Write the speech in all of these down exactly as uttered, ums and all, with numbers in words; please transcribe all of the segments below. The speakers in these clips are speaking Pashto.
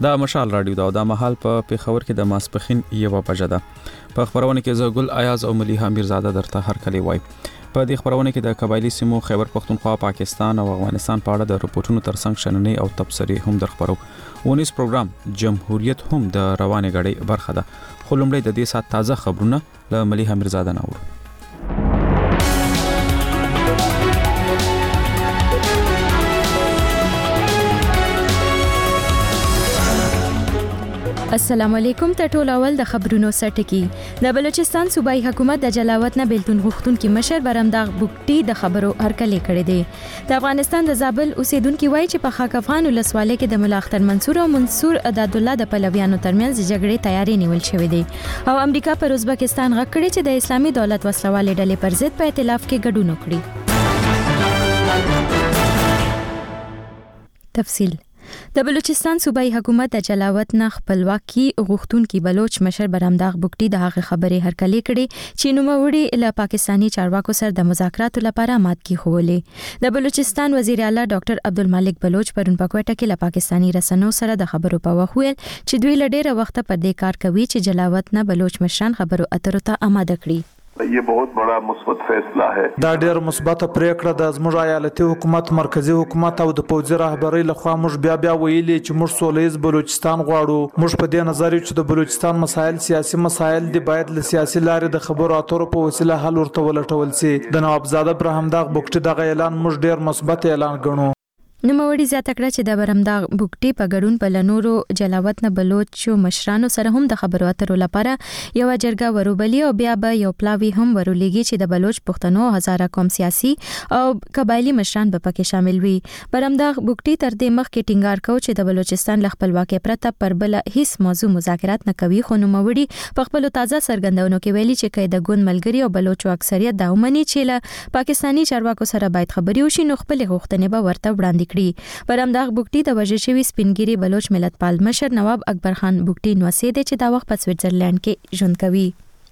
دا مشال رادیو دا د مهال په پیښور کې د ماسپخین یو بجه ده. په خبرونه کې زه ګل ایاز او مليحه میرزاده درته هر کلی وای. په دې خبرونه کې د قبایلی سیمو خیبر پختونخوا، پاکستان او افغانستان په اړه د رپورټونو ترڅنګ شننې او تبصرې هم درخبرو. ونیس پروګرام جمهوریت هم د روانې غړې برخه ده. خو لومړی د دې سات تازه خبرونه له مليحه میرزاده نور. السلام علیکم. ته ټول اول د خبرونو سرټکی. د بلوچستان صوبایي حکومت د جلاوطن نه بیلتون غوښتونکو مشر برامداغ بوکټي د خبرو هرکلی کړی دی. د افغانستان د زابل اوسیدونکو وایي چې په خاک افغان ولسوالۍ کې د ملا اختر منصور او منصور عدد الله د پلویانو ترمنځ جګړې تیاری نیول شوې دي او امریکا پر ازبکستان غږ کړی چې د اسلامي دولت وسلوالې ډلې پر ضد په ائتلاف کې ګډون وکړي. تفصیل. د بلوچستان صوبایي حکومت د جلاوطن خپلواکي غوښتونکو بلوچ مشر برامداغ بوکټي د هغه خبرې هرکلی کړي چې نوموړي له پاکستانی چارواکو سره د مذاکراتو لپاره آماد کی خولې. د بلوچستان وزیر اعلی ډاکټر عبدالمالک بلوچ پرون په کوټه کې له پاکستانی رسنیو سره د خبرو په وخت ویل چې دوی له ډېره وخت پر دې کار کوي چې جلاوطن بلوچ مشران خبرو اترو ته آماده کړي. یہ بہت بڑا مثبت فیصلہ ہے. دا ډېر مثبت پریکړه د زموږ ایالتي حکومت، مرکزی حکومت او د پوځي رهبرۍ لخوا موږ بیا بیا ویلي چې موږ سولیز بلوچستان غواړو. موږ په دې نظر یو چې د بلوچستان مسایل سیاسي مسایل دي، باید له سیاسي لارې د خبرو اترو په وسیله حل ورته ولټول شي. د نوابزاده برهمداغ بوکټي دغه اعلان موږ ډېر مثبت اعلان ګڼو. نوموړي زیاته کړه چې د برامداغ بوکټي په ګډون په لنورو جلاوطن بلوچو مشرانو سره هم د خبرو اترو لپاره یو جرګه وروبلی او بیا به یو پلاوی هم ورولېږي چې د بلوچ پښتنو هزاره قوم سیاسي او قبایلی مشران به پکې شامل وي. برامداغ بوکټي تر دې مخکې ټینګار کاوه چې د بلوچستان ل خپلواکۍ پرته پر بل هیڅ موضوع مذاکرات نه کوي. خو نوموړي په خپل تازه څرګندونو کې ویلي چې کله د ګوند ملګری او بلوچو اکثریت دا ومني چې له پاکستانی چارواکو سره باید خبري وشي نو خپل غوښتنې به ورته وړاندې کړي. برامداغ بوکټي د وژل شوی سپینګيري بلوچ ملت پال مشر نواب اکبر خان بوکټي نوسي دی چې دا وخت په سویټزرلند کې ژوند کوي.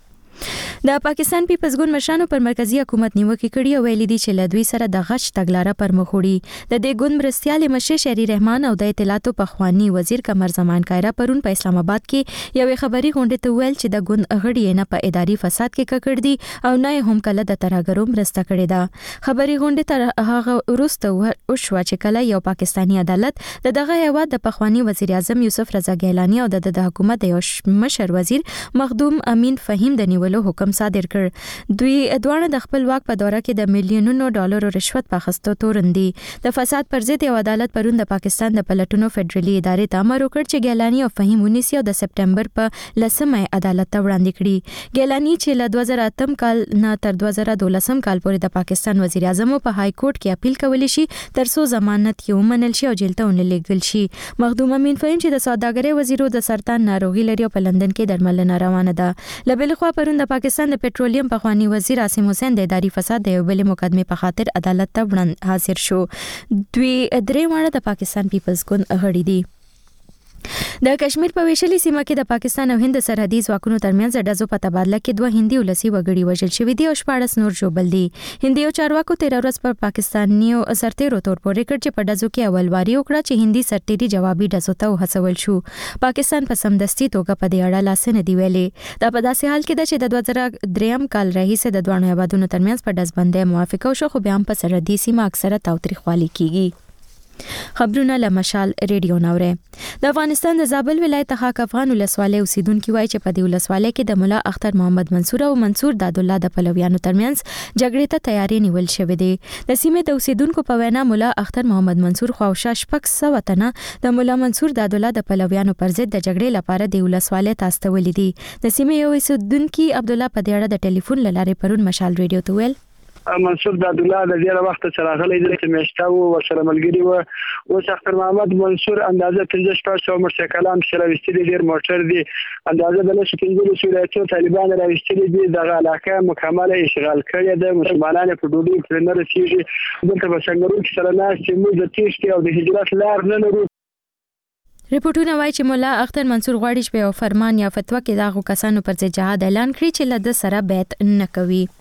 د پاکستان پیپلز ګوند مشرانو پر مرکزی حکومت نیوکه کړې او ویلي دي چې له دوی سره د غچ تګلاره پر مخ وړي. د دې ګوند مرستيال مشر شری رحمان او د اطلاعاتو پخوانی وزیر قمر زمان کایرا پرون په اسلام آباد کې یو خبري غونډه ته ویل چې د ګوند غړي نه په اداري فساد کې ککړ دي او نه هم کله د ترهګرو مرسته کړې ده. خبري غونډه تر هغه وروسته وشوه چې کله یو پاکستانی عدالت د دغه هیواد د پخوانی وزیر اعظم یوسف رضا ګیلانی او د حکومت د یو مشر وزیر مخدوم امین فهیم د نیولو حکم صادر کړ. دوی دوانه د خپل واک په دوره کې د میلیونونو ډالرو رشوت په اخیستو تورندي. د فساد پر ضد یو عدالت پرون د پاکستان د پلټونو فدرالي ادارې ته امر وکړ چې ګیلانی او فهیم ونیسي او د سپټمبر په لسمه عدالت ته وړاندې کړي. ګیلانی چې له دوه زره اتم کال نه تر دوه زره دولسم کال پورې د پاکستان وزیر اعظم په های کورټ کې اپیل کولی شي تر څو ضمانت یې ومنل شي او جیل ته ونلېږل شي. مخدوم امین فهیم چې د سوداګرۍ وزیرو د سرطان ناروغي لري او په لندن کې درملنه روانه ده. لبلخوا پرون د پاکستان د پټرولیم پخوانی وزیر عاصم حسین د اداري فساد د یو بل مقدمه په خاطر عدالت ته وړاندې حاضر شو. دوی درې وړه د پاکستان پیپلز ګوند غړي دي. د کشمیر په ویشلي سیمه کې د پاکستان او هند سرحدي ځواکونو ترمنځ د ډزو په تبادله کې دوه هندي ولسی وګړي وژل شوي دي او شپاړس نور ژوبل دي. هندي او چارواکو تیر ورځ پر پاکستانیو سرتیرو تور پورې کړ چې په ډزو کې اولواري وکړه چې هندي سرتیري جوابي ډزو ته وهڅول شو. پاکستان په سمدستي توګه په دې اړه لاس نه دی ویلي. دا په داسې حال کې ده چې د دوه زره دریم کال راهیسې د دوه هیوادونو ترمنځ په ډزبندۍ موافقه وشوه خو بیا هم په سرحدي سیمه اکثره تاوتریخوالي کیږي. خبرونه له مشال ریډیو نوره. د افغانستان د زابل ولایت خاک افغان ولسوالۍ اوسیدونکو وایي چې په دې ولسوالۍ کې د مولا اختر محمد منصور او منصور عدد الله د پلویانو ترمنځ جګړې ته تیاری نیول شوې ده. د سیمې د اوسیدونکو په وینا مولا اختر محمد منصور خواوشا شپږ سوه تنه د مولا منصور عدد الله د پلویانو پر ضد د جګړې لپاره د ولسوالۍ ته استولې دي. د سیمې یو اوسیدونکو عبد الله په دې اړه د ټلیفون لارې پرون مشال ریډیو ته ویل منصور عدد الله د ډیره وخت سره غلې د چې مشتاو او سره ملګری و او اختر محمد منصور اندازه پنځه شپږ سوه موټرسایکلان سره وستلي ډیر موټر دي اندازه د لسو پنځه سولایتو طالبان راوستلي دي دغه علاقه مکمله اشغال کړې ده. مسلمانانو په ډوډۍ کې نه رسیږي دلته په څنګهرو کې سره ناس چې موږ د تیښتې او د هجرت لار نه لرو. ریپورتونه وایي چې مولا اختر منصور غواړي چې په فرمان یا فتوا کې دغه کسانو پر ضد جهاد اعلان کړي چې له د سره بیعت نه کوي.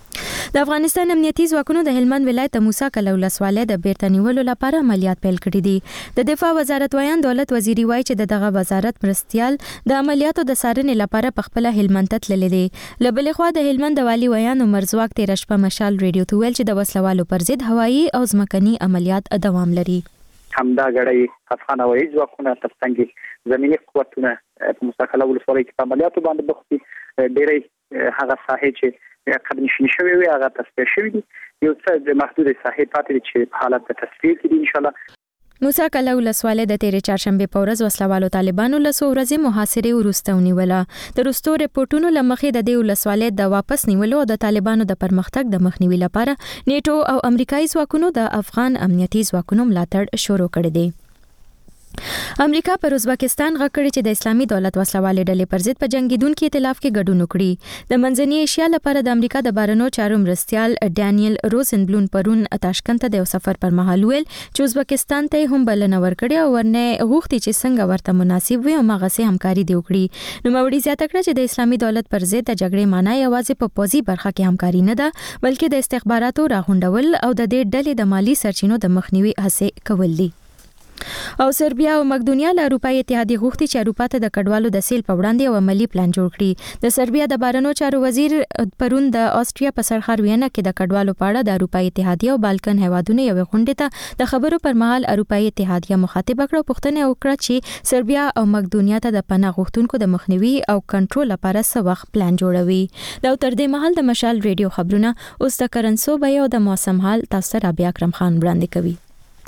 د افغانستان امنیتي ځواکونو د هلمند ولایت موسی کلو ولسوالۍ د بیرته نیولو لپاره عملیات پیل کړي دي. د دفاع وزارت ویان دولت وزیری وایي چې دغه وزارت مرستيال د عملیاتو د سارنې لپاره په خپل هلمند ته تللی دي. لبلې خوا د هلمند د والی ویان عمر زواک تیر شپه مشال ریډیو ته ویل چې د وسلوالو پر ضد هوایي او ځمکني عملیات دوام لري. همدا غړی افغان هوایي ځواکونه ترڅنګ زمینی قوتونه په موسی کلو ولسوالۍ کې په عملیاتو باندې بوختي ډېری هغه ساحې چې قد نشي شوی وي هغه تصفیه شوی دي. یو څه د محدود ساحې پاتې چې په حالت د تصفیه کې دي ان شاء الله. موسی کلو ولسوالۍ د تیرې چهارشنبه په ورځ وسلوالو طالبانو له څو ورځې محاصرې وروسته ونیوله. د وروستو ریپورتونو له مخې د دې ولسوالۍ د واپس نیولو او د طالبانو د پرمختګ د مخنیوي لپاره نیټو او امریکایي ځواکونو د افغان امنیتي ځواکونو ملاتړ شروع کړی دی. امریکا پر ازبکستان غکړي چې د اسلامي دولت وسلوالې ډلې پر ضد په جنگیدونکو ائتلاف کې ګډون وکړي. د منځنۍ ایشیا لپاره د امریکا د بارنو چارو مرستيال ډانیل روزنبلون پرون تاشکند ته د سفر پر مهال ویل چې ازبکستان ته هم بلنه ورکړي او ورنه غوښتي چې څنګه ورته مناسب وي او مغه سي همکاري دی وکړي. نو موري زیاته کړه چې د اسلامي دولت پر ضد د جګړې معنی یوازې په پوزي برخه کې همکاري نه ده بلکې د استخباراتو راغونډول او د دې ډلې د مالی سرچینو د مخنیوي هڅه کول دي. او سربیا او مقدونیا له اروپای اتحادیه غوښتي چې اروپا ته د کډوالو د سیل په وړاندې یو عملی پلان جوړ کړي. د سربیا د بارنو چارو وزیر پرون د آسټریا په سرخار وینا کې د کډوالو په اړه د اروپای اتحادیه او بالکن هیوادونو یو غونډه ته د خبرو پر مهال اروپای اتحادیه مخاطب کړو پوښتنه وکړه چې سربیا او مقدونیا ته د پناه غوښتونکو د مخنیوي او کنټرول لپاره څه وخت پلان جوړوي. دا تر دې مهال د مشال ریډیو خبرونه اوس د کرنسو بیا او د موسم حال تاسو را بیا اکرم خان وړاندې کوي.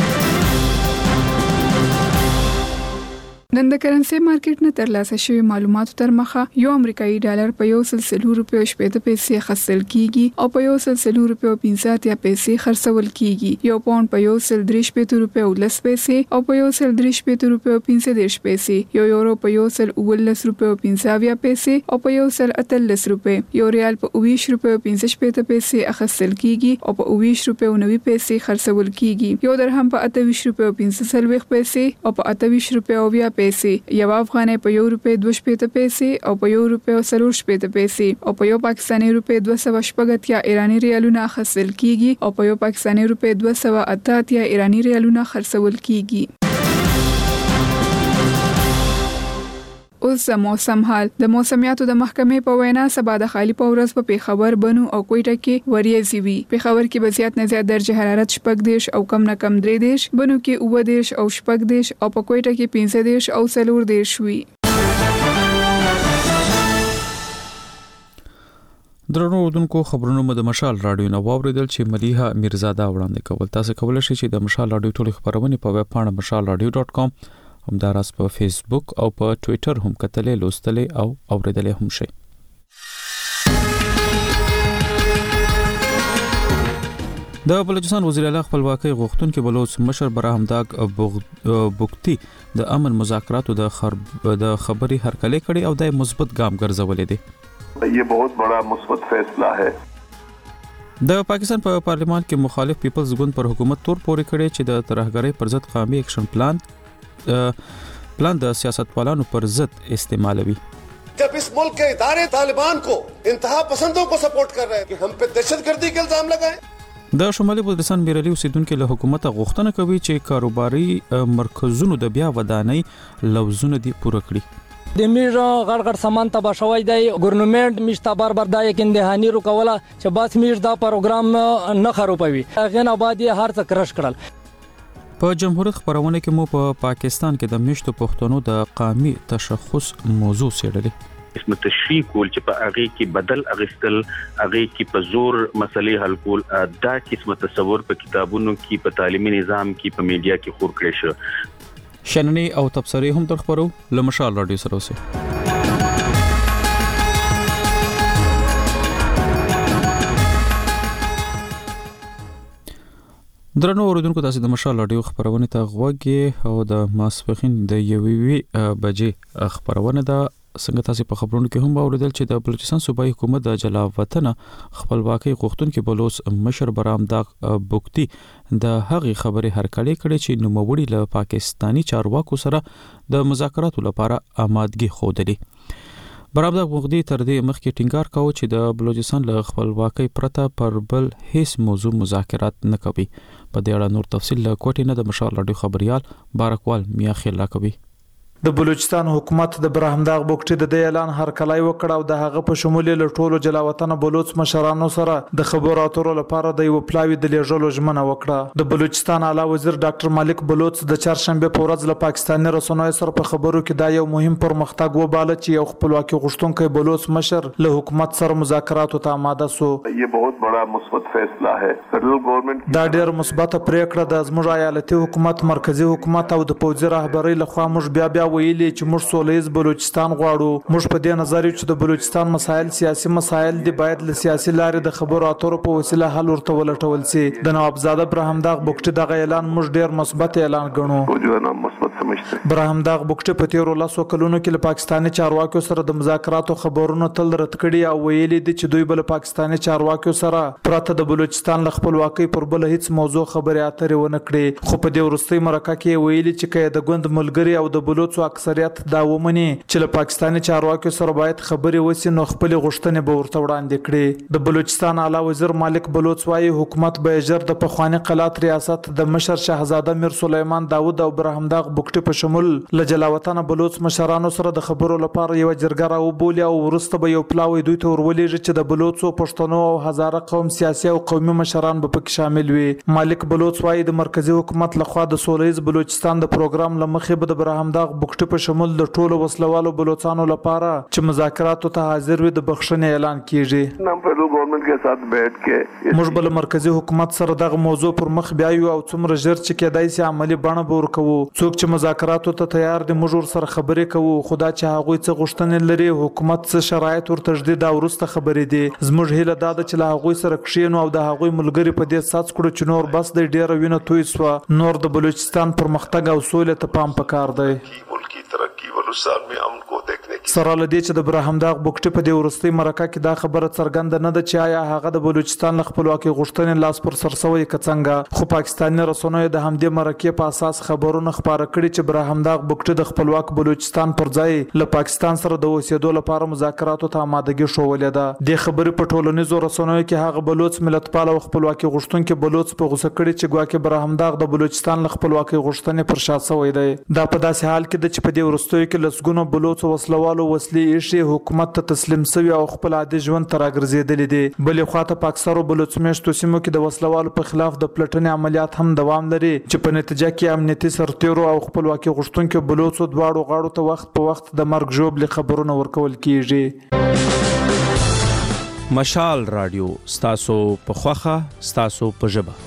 نن د کرنسي مارکیټ نه ترلاسه شوی معلوماتو تر مخه یو امریکایي ډالر په یو سل سلو روپیو شپږ پیسې خرڅل کیږي او په یو سل سلو روپیو پنځه یا پیسې خرڅول کیږي. یو پاوند په یو سل درې شپږ روپیو لس پیسې او په یو سل درې شپږ روپیو پنځه دیرش پیسې. یو یورو په یو سل ولس روپیو پنځه یا پیسې او په یو سل اتلس روپیو. یو ریال په اویش روپیو پنځه شپږ پیسې اخیستل کیږي او په اویش روپیو نوي پیسې خرڅول کیږي. یو درهم په اتویش روپیو پنځه سلويخ پیسې او په اتویش روپیو بیا پیسې. یو افغانۍ په یو روپۍ دوه شپږ پیسې او په یو روپۍ څلور شپږ پیسې او په یو پاکستاني روپۍ دوه سوه شپږ یا ایرانی ریالونه اخیستل کیږي او په یو پاکستاني روپۍ دوه سوه اته یا ایرانی ریالونه خرڅول کیږي. اوس د موسم حال. د موسمیاتو د محکمې په وینا سبا د خالی په ورځ په پیښور بنو او کوټه کې وریځي وي. پیښور کې به زیات نه زیات درجه حرارت شپږ دیش او کم نه کم درې دیش، بنو کې اووه دیش او شپږ دیش او په کوټه کې پنځه دیش او څلور دیش وي. درنو اوردونکو خبرونو مو د مشال رادیو نو واوریدل چې ملیحه میرزاده وړاندې کول. تاسو کولای شئ چې د مشال رادیو ټول خبرونه په ویب پاڼه مشال رادیو ډاٹ کام همداراز په فیسبوک او په ټوئیټر هم کتلې لوستلې او اوریدلې هم شئ. د بلوچستان وزیر اعلی خپلواکۍ غوښتونکو بلوچ مشر برهمداغ بوکتی د امن مذاکراتو د خبري هرکلی کړي او د مثبت ګام ګرځولې دي. یہ بہت بڑا مثبت فیصلہ ہے. د پاکستان په پا پارلیمان کې مخالف پیپلز ګوند پر حکومت تور پورې کړي چې د ترهګرۍ پر ضد قومي اکشن پلان پلان د سیاستوالانو پر ضد استعمالوي. جب اس ملک کے ادارے طالبان کو انتہا پسندوں کو سپورٹ کر رہے ہیں کہ ہم پہ دہشت گردی کے الزام لگائیں. د شمالي بلوچستان میرالي اوسیدونکو له حکومت غوښتنه کوي چې کاروباري مرکزونو د بیا ودانۍ لوزونه دي پوره کړي. د میرا غړ غړ سامان تبا شوی دی. ګورنمنت مشته بار بار دا یک اندهانی رو کوله چې بس میر دا پروګرام نه خرابوي. غن آبادی هر څه کرش کړل. په جمهوریت خبرونه کې مو په پا پاکستان کې د مشتو پښتنو د قومي تشخص موضوع څېړلې. اسمه تشریح کول چې په هغه کې بدل اغستل، هغه کې په زور مسلې حل کول، دا قسمه تصور په کتابونو کې په تعلیمي نظام کې په میډیا کې خور کړی شو. شننې او تبصرې هم در خبرو لمشال رادیو سره اوسه. درنو اوردونکو تاسو د مشال رادیو خبرونه ته غوږی او د ماسپخین د یووي بجې خبرونه ده. څنګه تاسو په خبرونو کې هم اوریدل چې د بلوچستان صوبایي حکومت د جلا وطن خپلواکۍ غوښتونکو بلوچ مشر برهمداغ بوکتی د هغې خبرې هرکلی کړي چې نوموړي له پاکستانی چارواکو سره د مذاکراتو لپاره آمادګي ښودلې. برابر بغدی تر دې مخکې ټینګار کاوه چې د بلوچستان له خپلواکۍ پرته پر بل هیڅ موضوع مذاکرات نه کوي. په دې اړه نور تفصیل له کوټې نه د مشال راډیو خبريال بارکوال میا خیلا کوي. د بلوچستان حکومت د برهمداغ بوکټي د اعلان هرکلای وکړ او د هغه په شمول له ټولو جلاوطن بلوچ مشرانو سره د خبرو اترو لپاره د یو پلاوی د لیږلو ژمنه وکړه. د بلوچستان اعلی وزیر ډاکټر مالک بلوچ د چهارشنبه په ورځ له پاکستاني رسنیو سره په خبرو کې دا یو مهم پرمختګ وباله چې یو خپلواکي غوښتونکي بلوچ مشر له حکومت سره مذاکراتو ته آماده سو. یہ بہت بڑا مثبت فیصلہ ہے. فیڈرل گورنمنٹ دا ډیر مثبت پریکړه د زموږ ایالتي حکومت مرکزی حکومت او د پوځي رهبرۍ لخوا موږ بیا بیا ویلي چې موږ سولیز بلوچستان غواړو. موږ په دې نظر یو چې د بلوچستان مسایل سیاسي مسایل دي باید له سیاسي لارې د خبرو اترو په وسیله حل ورته ولټول شي. د نوابزاده برهمداغ بوکټي دغه اعلان موږ ډیر مثبت اعلان ګڼو. برهمداغ بوکټي په تیرو لاسو کلونو کې له پاکستاني چارواکو سره د مذاکراتو خبرونه تل رد کړي او ویلي دي چې دوی بل پاکستاني چارواکو سره پرته د بلوچستان له خپلواکۍ پر بل هیڅ موضوع خبرې اترې ونه کړي. خو په دې وروستۍ مرکه کې ویلي چې کله د ګوند ملګری او د بلوچو اکثریت دا ومني چې له پاکستاني چارواکو سره باید خبرې وسی نو خپل غوښتنې به ورته وړاندې کړي. د بلوچستان اعلی وزیر مالک بلوچ وايي حکومت به جر د پخوانی قلات ریاست د مشر شاهزاده میر سلیمان داوود او برهمداغ بوکټي په شمول له جلاوطن بلوچ مشرانو سره د خبرو لپاره یو جرګه راوبولي او ورسته به یو پلاوی دوی ته ورولېږي چې د بلوچو پښتنو او هزاره قوم سیاسي او قومي مشران به پکې شامل وي. مالک بلوچ وايي د مرکزی حکومت لخوا د سولیز بلوچستان د پروګرام لمخې به د برهمداغ بوکټي په شمول د ټولو وسلوالو بلوچستانو لپاره چې مذاکراتو ته حاضر وي د بخښنې اعلان کیږي. نام فیڈرل گورنمنٹ کے ساتھ بیٹھ کے موږ بل مرکزی حکومت سره دغه موضوع پر مخ بیایو او څومره ژر چې کېدای شي عملی بڼه به ورکوو. څوک چې مذاکراتو ته تیار دي موږ ورسره خبرې کوو. خدا چې هغوی څه غوښتنې لري حکومت څه شرایط ورته تجدید او ورسته خبرې دي. زموږ هیله دا ده چې له هغوی سره کښینو او د هغوی ملګري په دې ساس کړو چې نور بس د ډیره وینه توی سو. نور د بلوچستان پرمختګ او سولې ته پام پکار دی. ملکی ترقی بلوچستان میں امن کو دیکھنے کی سره لدی چې د برهمداغ بوکټي په دې ورستۍ مرکه کې دا خبره څرګنده نه ده چې آیا هغه د بلوچستان له خپلواکۍ غوښتنې لاس پر سر سوی کڅنګه. خو پاکستاني رسنیو د همدې مرکې په اساس خبرونه خبره کړي چې برهمداغ بوکټي د خپلواک بلوچستان پر ځای له پاکستان سره د اوسېدو لپاره مذاکراتو ته آمادګي شولې ده. د خبرې په ټولنیزو رسنیو کې هغه بلوچ ملتپال او خپلواکۍ غوښتونکي بلوچ په غوسه کړي چې ګواکې برهمداغ د بلوچستان له خپلواکۍ غوښتنې پر شا سوی دی. دا په داسې حال کې ده چې په دې وروستیو کې لسګونو بلوچ وسلوالو وسلې ایښي حکومت ته تسلیم شوي او خپل عادي ژوند ته راګرځېدلي دي. بلې خواته په اکثرو بلوچ میشتو سیمو کې د وسلوالو په خلاف د پلټنې عملیات هم دوام لري چې په نتیجه کې امنیتي سرتیرو او خپلواکۍ غوښتونکو بلوچو دواړو غاړو ته وخت په وخت د مرګ ژوبلې خبرونه ورکول کیږي. مشال رادیو ستاسو په خوخه ستاسو په ژبه.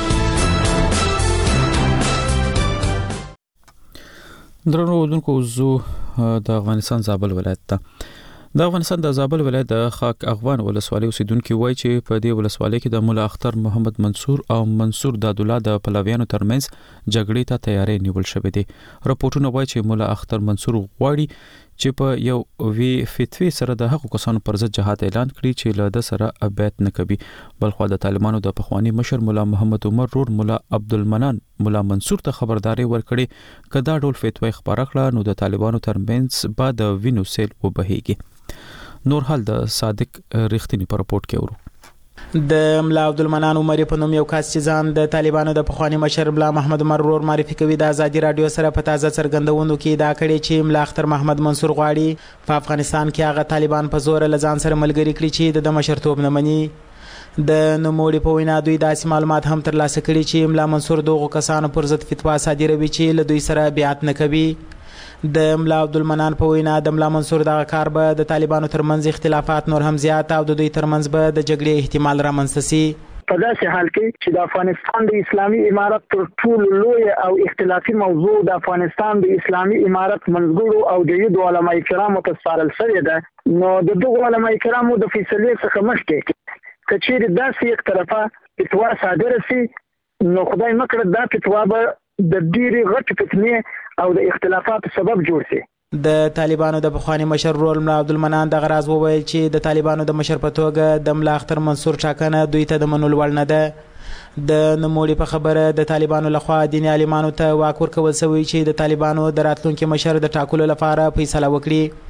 درنو ودونکو زو د افغانستان زابل ولایت ته د افغانستان د زابل ولایت د خاک اغوان ولسوالۍ اوسیدونکو وایي چې په دې ولسوالۍ کې د مولا اختر محمد منصور او منصور دادولا د پلویانو ترمنځ جګړې ته تیاری نیول شوې دي. راپورټونه وایي چې مولا اختر منصور غواړي چې په یو وی فتوی سره د حقوق کسانو پر ضد جهاد اعلان کړي چې له د سره بیعت نه کوي. بلخو د طالبانو د پخوانی مشر مولا محمد عمر رور مولا عبدالمنان مولا منصور ته خبرداري ورکړي کدا ډول فتوی خبره کړه نو د طالبانو ترمنځ بعد وینو سیل وبهيږي. نور حال د صادق رښتینی په راپورټ کې ورو. د ملا عبدالمنان عمر په نوم یو کس چې ځان د طالبانو د پخوانی مشر ملا محمد عمر رور معرفي کوي د ازادي رادیو سره په تازه څرګندونو کې دا کړي چې ملا اختر محمد منصور غواړي په افغانستان کې هغه طالبان په زور له ځان سره ملګری کړي چې د مشرتوب نه مني. د نوموړي په وینا دوی داسې معلومات هم ترلاسه کړي چې ملا منصور دغه کسانو پر ضد فتوا صادروي چې له دوی سره بیعت نه کوي. د ملا عبدالمنان په وینا د ملا منصور دغه کار به د طالبانو ترمنځ اختلافات نور هم زیات او د دوی ترمنځ به د جګړې احتمال رامنځته شي. په داسې حال کې چې د افغانستان د اسلامي امارت تر ټولو لوی او اختلافي موضوع د افغانستان د اسلامي امارت منځګړو او د یو علماء کرامو ته سپارل شوې ده نو د دغو علماء کرامو د فیصلې څخه مخکې که چیرې داسې یک طرفه فتوا صادره شي نو خدای مکړه دا فتوا به د ډېرې غټې فتنې او د اختلافاتو سبب جوړ شي. د طالبانو د پخوانی مشر رول ملا عبدالمنان دغه راز وویل چې د طالبانو د مشر په توګه د ملا اختر منصور ټاکنه دوی ته د منلو وړ نه ده. د نوموړي په خبره د طالبانو لخوا دیني عالمانو ته واک ورکول شوی چې د طالبانو د راتلونکي مشر د ټاکلو لپاره فیصله وکړي.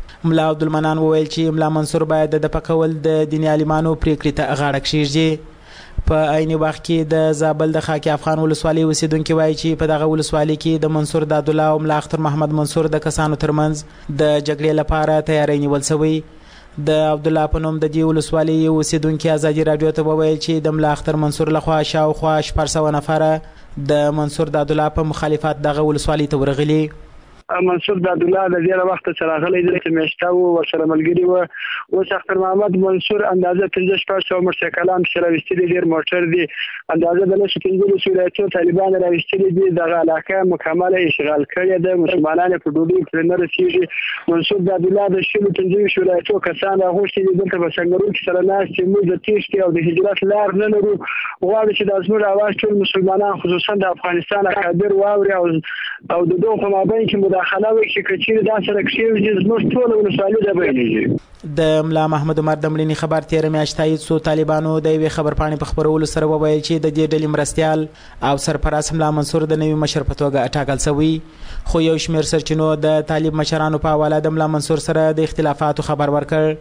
ملا عبدالمنان وویل چې ملا منصور باید د پکول د دیني عالمانو پریکړې ته غاړه کښیږدي. په عین وخت کې د زابل د خاکی افغان ولسوالۍ اوسیدونکو وایي چې په دغه ولسوالۍ کې د منصور داد الله او ملا اختر محمد منصور د کسانو ترمنځ د جګړې لپاره تیاری نیول شوی. د عبد الله په نوم د دې ولسوالۍ اوسیدونکو ازادي رادیو ته وویل چې د ملا اختر منصور لخوا شاوخوا شپږ سوه نفره د منصور داد الله په مخالفت دغه ولسوالۍ ته ورغلي. منصور داد الله د ډیره وخت سره غلي د کمیشته او ورسره ملګری و او اختر محمد منصور اندازه پنځه شپږ سوه مرسکلام سره وستلي ډیر موټر دي اندازه د لسو پنځه ولایتونو طالبان راوستلي دي دغه علاقه مکمله اشغال کړې ده مسلمانانو په ډوډۍ پر نه رسیږي. منصور داد الله د شلو پنځه ولایتونو کسان راغوښتي دي دلته په څنګهرو کې سره ناس چې موږ د تیښتې او د هجرت لار نه لرو غواړو چې د زموږ اواز ټول مسلمانان خصوصا د افغانستان اکابر واوري او او د دوه په مابین کې مداخله وکړي چې دا سره کېږي زموږ ټول ولسوالۍ د بیانېږي. د ملا محمد عمر د مړینې خبر تیر میاشت تایید سو. طالبانو د یوې خبرپاڼې په خبرولو سره وویل چې د دې ډلې مرستیال او سرپرست ملا منصور د نوي مشر په توګه ټاکل شوی، خو یو شمېر سرچینو د طالب مشرانو په حواله د ملا منصور سره د اختلافاتو خبر ورکړ.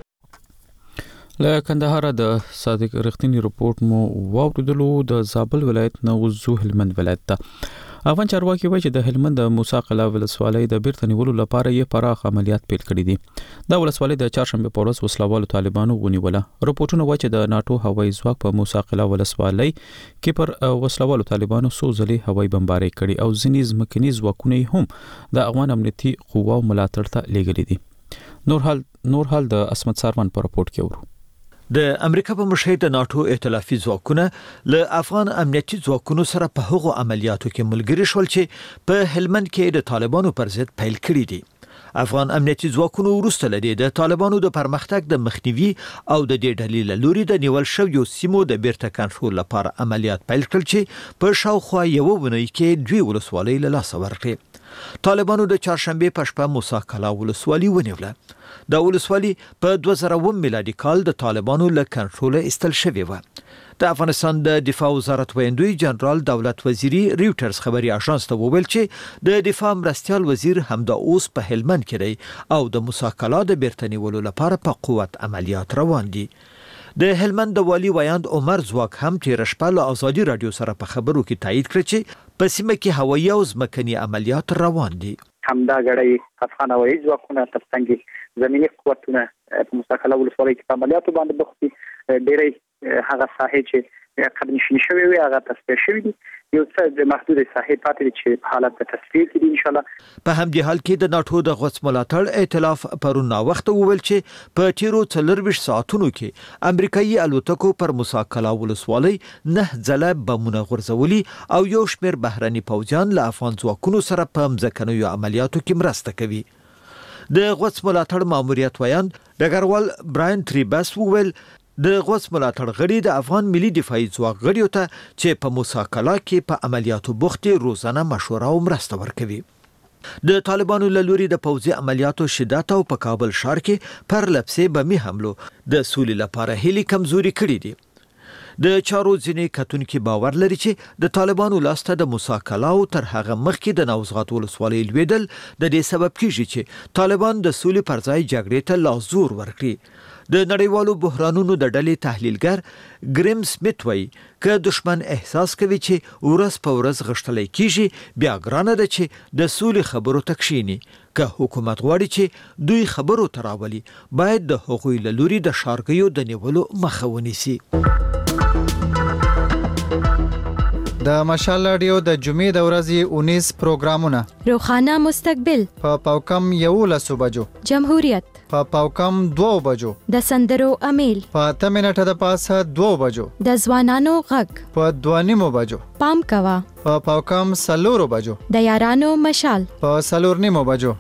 له کندهار د صادق رښتینی رپورت مو واوریدلو. د زابل ولایت نه وزو هلمند ولایت ته افغان چارواکي وایي چې د هلمند د موسی قلعه ولسوالۍ د بیرته نیولو لپاره یې پراخ عملیات پیل کړي دي. دا ولسوالۍ د چهارشنبه په ورځ وسلوالو طالبانو ونیوله. رپورټونه وایي چې د ناتو هوایي ځواک په موسی قلعه ولسوالۍ کې پر وسلوالو طالبانو څو ځلې هوایي بمباري کړي او ځینې ځمکني ځواکونه هم د افغان امنیتي قواو ملاتړ ته لیږلي دي. نور حال نور حال د اسمت ساروان په رپورت کې ورو. د امریکا په مشهد د ناتو ائتلافي ځواکونه له افغان امنیتي ځواکونو سره په هغو عملیاتو کې ملګری شول چې په هلمند کې د طالبانو پر ضد پیل کړي دي. افغان امنیتي ځواکونو وروسته لدی د طالبانو د پرمختګ د مخنیوي او د دې ډلې له لوري د نیول شویو سیمو د بیرته کنټرول لپاره عملیات پیل کړل چې په شاوخوا یو ونی کې دوی ولسوالۍ له لاسه ورکړې. طالبانو د چهارشنبه په شپه موسی قلعه ولسوالۍ ونیوله. دا ولسوالۍ په دوه زره اووه میلادي کال د طالبانو له کنټروله ایستل شوې و. د افغانستان د دفاع وزارت ویندوی جنرال دولت وزیری ریوټرز خبري اژانس ته وویل چې د دفاع مرستیال وزیر همدا اوس په هلمند کې دی او د موسی قلعه د بیرته نیولو لپاره په قوت عملیات روان دي. د هلمند د والی ویاند عمر زواک هم تیر شپه له ازادي رادیو سره په خبرو کې تایید کړ چې په سیمه کې هوایي او ځمکني عملیات روان دي. همدا غړي افغان هوایي ځواکونه ترڅنګ زمینی قوتونه په موسی قلعه ولسوالۍ کې په عملیاتو باندې بوختي ډېری هغه ساحې چې قبل نشي شوی وي هغه تصفیه شوی دي. یو څه د محدود ساحې پاتې چې په حالت د تصفیه کې دي ان شاء الله. په همدې حال کې د ناتو د غوڅ ملاتړ ائتلاف پرون نا وخت وویل چې په تیرو څلرویشت ساعتونو کې امریکایي الوتکو پر موسی قلعه ولسوالۍ نه ځله بمونه غورځولي او یو شمېر بهرني پوځیان له افغان ځواکونو سره په مځکنیو عملیاتو کې مرسته کوي. د غوڅ ملاتړ ماموریت ویاند ډګروال براین تریبس وویل د غوڅ ملاتړ غړي د افغان ملي دفاعي ځواک غړیو ته چې په موسی قلعه کې په عملیاتو بوختي روزانه مشوره او مرسته ورکوي. د طالبانو له لوري د پوځي عملیاتو شدت او په کابل ښار کې پر لپسې بمي حملو د سولې لپاره هلي کمزوري کړي دي. د چارو ځینې کتونکو باور لري چې د طالبانو لاسته د موسی قلعه تر هغه مخکې د نوزغات ولسوالۍ لویدل د دې سبب کیږي چې طالبان د سولې پر ځای جګړې ته لاس زور ورکړي. د نړیوالو بحرانونو د ډلې تحلیلګر ګریم سمیت وایي که دشمن احساس کوي چې ورځ په ورځ غشتلی کیږي بیا ګرانه ده چې د سولې خبرو ته کښیني. که حکومت غواړي چې دوی خبرو ته راولي باید د هغوی له لوري د ښارګیو د نیولو مخه ونیسي. د مشال رادیو د جمعې د ورځې اونیس پروګرامونه: روخانه مستقبل په پاوکم یولس بجو، جمهوریت په پاوکم دوه بجو، د سندرو امیل په اته منټه د پاسه دوه بجو، د ځوانانو غږ په دوه نیمو بجو، پام کوا په پاوکم سلورو بجو، د یارانو مشال په سلور نیمو بجو.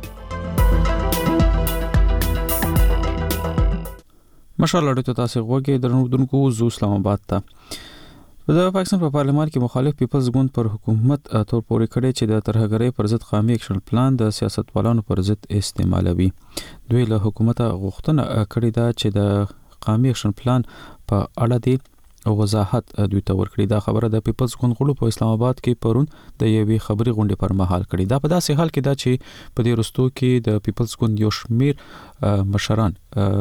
مشال رادیو ته تاسو غوږی درنودونکو زو اسلام آباد ته. د پاکستان په پارلمان کې مخالف پیپلز ګوند پر حکومت تور پورې کړي چې د ترهګرۍ پر ضد قومي اکشن پلان د سیاستوالانو پر ضد استعمالوي. دوی له حکومت غوښتنه کړې ده چې د قومي اکشن پلان په اړه دی وضاحت دوی ته ورکړي. دا خبره د پیپلز ګوند غړو په اسلام آباد کې پرون د یوې خبري غونډې پر مهال کړي. دا په داسې حال کې دا چې په دې رستو کې د پیپلز ګوند یو شمیر مشران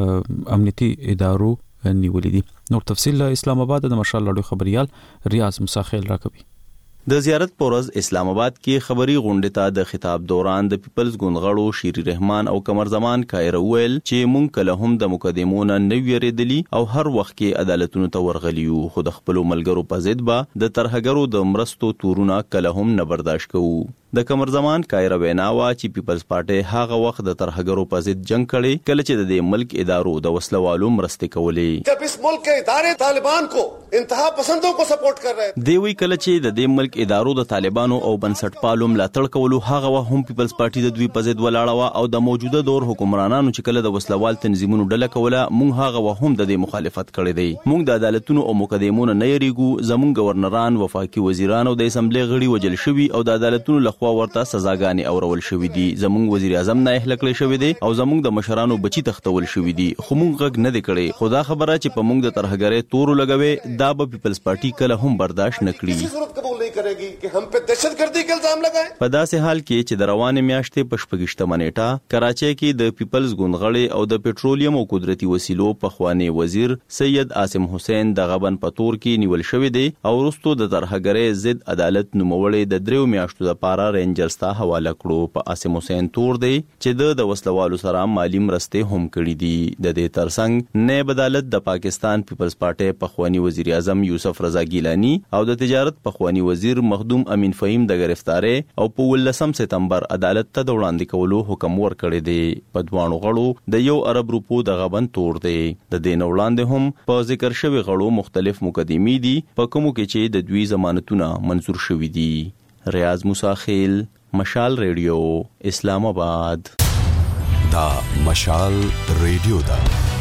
امنیتي ادارو نیولې دي. نور تفصیل له اسلام آباد د مشال لړو خبريال ریاض مساخیل راکوي. د زیارت پورز اسلام آباد کې خبري غونډه ته د خطاب دوران د پیپلز ګوند غړو شيري رحمان او قمر زمان کایر ویل چې مونږ کله هم د مقدمونو نه ویریدلی او هر وخت کې عدالتونو ته ورغلیو، خو د خپل ملګرو په ضد به د ترهګرو د مرستو تورونه کله هم نه برداشت کوو. د قمر زمان کایر ویناوا چې پیپلز پارټي هغه وخت د ترهګرو په ضد جنگ کړي کله چې د ملک ادارو د وسلوالو مرستې کولې. جب اس ملک کے ادارے طالبان کو انتہا پسندوں کو سپورٹ کر رہے دی وی کله چې د دې ملک ادارو د طالبانو او بنسټپالو ملاتړ کولو هغه وخت هم پیپلز پارټي د دوی په ضد ولاړه او د موجوده دور حکمرانانو چې کله د وسلوال تنظیمونو ډله کوله مونږ هغه وخت هم د دې مخالفت کړی دی. مونږ د عدالتونو او مقدمونو نه یریګو. زمونږ گورنران، وفاقي وزیران او د اسمبلی غړي وجل شوي او د عدالتونو لخوا ورته سزا غانې اورول شوې دي. زمونږ وزیر اعظم نه اهل کړی شوی دی او زمونږ د مشرانو بچی تختول شوی دي، خو مونږ غږ نه دی کړی. خدا خبره چې په مونږ د ترهګرۍ تور لګوي دا به پیپلز پارټي کله هم برداشت نه کړي. صورت قبول نہیں کرے گی کہ ہم پہ دہشتگردی کے الزام لگائیں. په داسې حال کې چې د روانې میاشتې په شپږشتمه نیټه کراچۍ کې د پیپلز ګوند غړي او د پېټرولیم او قدرتي وسیلو پخوانی وزیر سید عاصم حسین د غبن په تور کې نیول شوی دی او وروسته د ترهګرۍ ضد عدالت نوموړی د دریو میاشتو لپاره رینجرز ته حواله کړو. په عاصم حسین تور دی چې د وسلوالو سره مالی مرستې هم کړې دي. د دې ترڅنګ نائب عدالت د پاکستان پیپلز پارټي پخوانی وزیر اعظم یوسف رضا گیلانی او د تجارت پخوانی وزیر مخدوم امین فهیم د گرفتاری او په ولسم سپتمبر عدالت ته د وړاندې کولو حکم ورکړی دی. په دوانو غړو د یو ارب روپو د غبن تور دی. د دې وړاندې هم په ذکر شوی غړو مختلف مقدمي دي په کومو کې چې د دوی ضمانتونه منظور شوي دي. ریاض مساخیل، مشال ریډیو، اسلام آباد. دا مشال ریډیو دا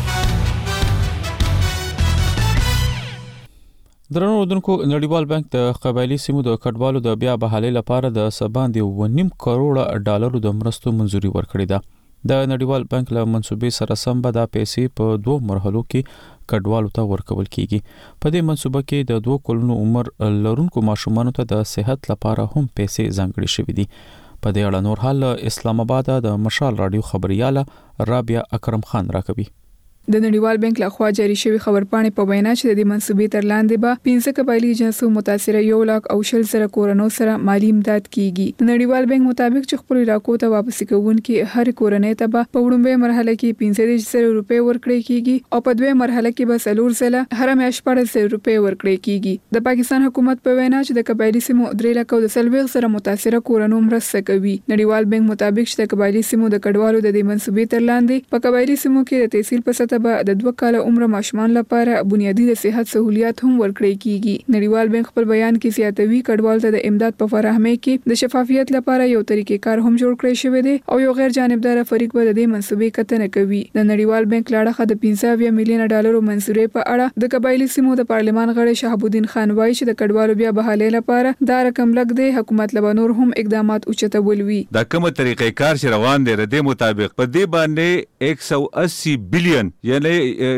درنو اردوونکو نړیوال بانک د قبایلی سیمو د کډوالو د بیا بحالۍ لپاره د سباندې و نیم کروڑه ډالرو د مرستو منځوري ورکړې ده. د نړیوال بانک له منسوبې سره سم به دا پیسې په دوه مرحلو کې کډوالو ته ورکول کیږي. په دې منسوبه کې د دوه کلونو عمر لرونکو ماشومانو ته د صحت لپاره هم پیسې ځانګړې شوې دي. په دې اړه نور حال اسلام آباد د مشال رادیو خبرياله رابعه اکرم خان راکوي. د نړیوال بانک لخوا جاری شوی خبرپاڼې په وینا چې د منسوبې تر لاندې به پنځه قبایلی جنسو متاثره یو لاک او شل سره کورنو سره مالی امداد کیږي. د نړیوال بانک مطابق چې خپل علاقو ته واپس کوونکې هر کورنۍ ته به په وړاندې مرحله کې پنځه سوه روپۍ ورکړي کیږي او په دوه مرحله کې به څلور سله هر میاشت شپږ سوه روپۍ ورکړي کیږي. د پاکستان حکومت په وینا چې د قبایلی سیمو درې لک او د سلويغ سره متاثره کورنو مرسته کوي. نړیوال بانک مطابق چې د قبایلی سیمو د کډوالو د دې منسوبې تر لاندې په قبایلی سیمو کې د تحصیل په سطح به د دوه عمر ماشومان لپاره بنیادی د صحت سہولیات هم ورکړي کیږي. نړیوال بانک خپل بیان کې زیاتوي کډوال ته د امداد په فراهمۍ کې د شفافیت لپاره یو طریقې کار هم جوړ کړی شوی دی او یو غیر جانبدار فریق به د دې منسوبې کتنه کوي. د نړیوال بانک لاړه د پنځه میلیون ډالرو منځوري په اړه د قبایلی سیمو د پارلمان غړي شهاب الدین خان وایي چې د کډوالو بیا بحالۍ لپاره دا رقم لګ دی. حکومت له نور هم اقدامات اوچته ولوي. دا کومه طریقې کار چې روان دی د مطابق په دې باندې یک سو اسی بلین یعنی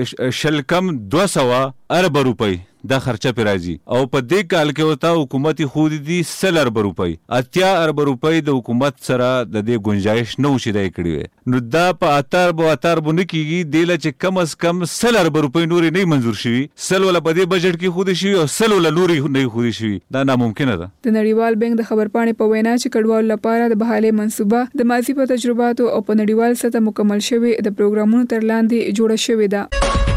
شل کم دو سوا ارب روپۍ دا خرچه پر راځي او په دې کال کې وتا حکومت خود دي سل ارب روپۍ اتیا ارب روپۍ د حکومت سره د دې گنجائش نه وشي دی کړی نو دا په اتر بو اتر بو نه کیږي د لچ کم از کم سل ارب روپۍ نور نه منزور شي سل ولا په دې بجټ کې خود شي او سل ولا نور نه خود شي دا ناممکن ده. د نړیوال بانک د خبرپاڼې په وینا چې کډوالو لپاره د بحالۍ منصوبه د ماضي په تجرباتو او په نړیوال سطح مکمل شوی د پروګرامونو تر لاندې جوړه شوې ده.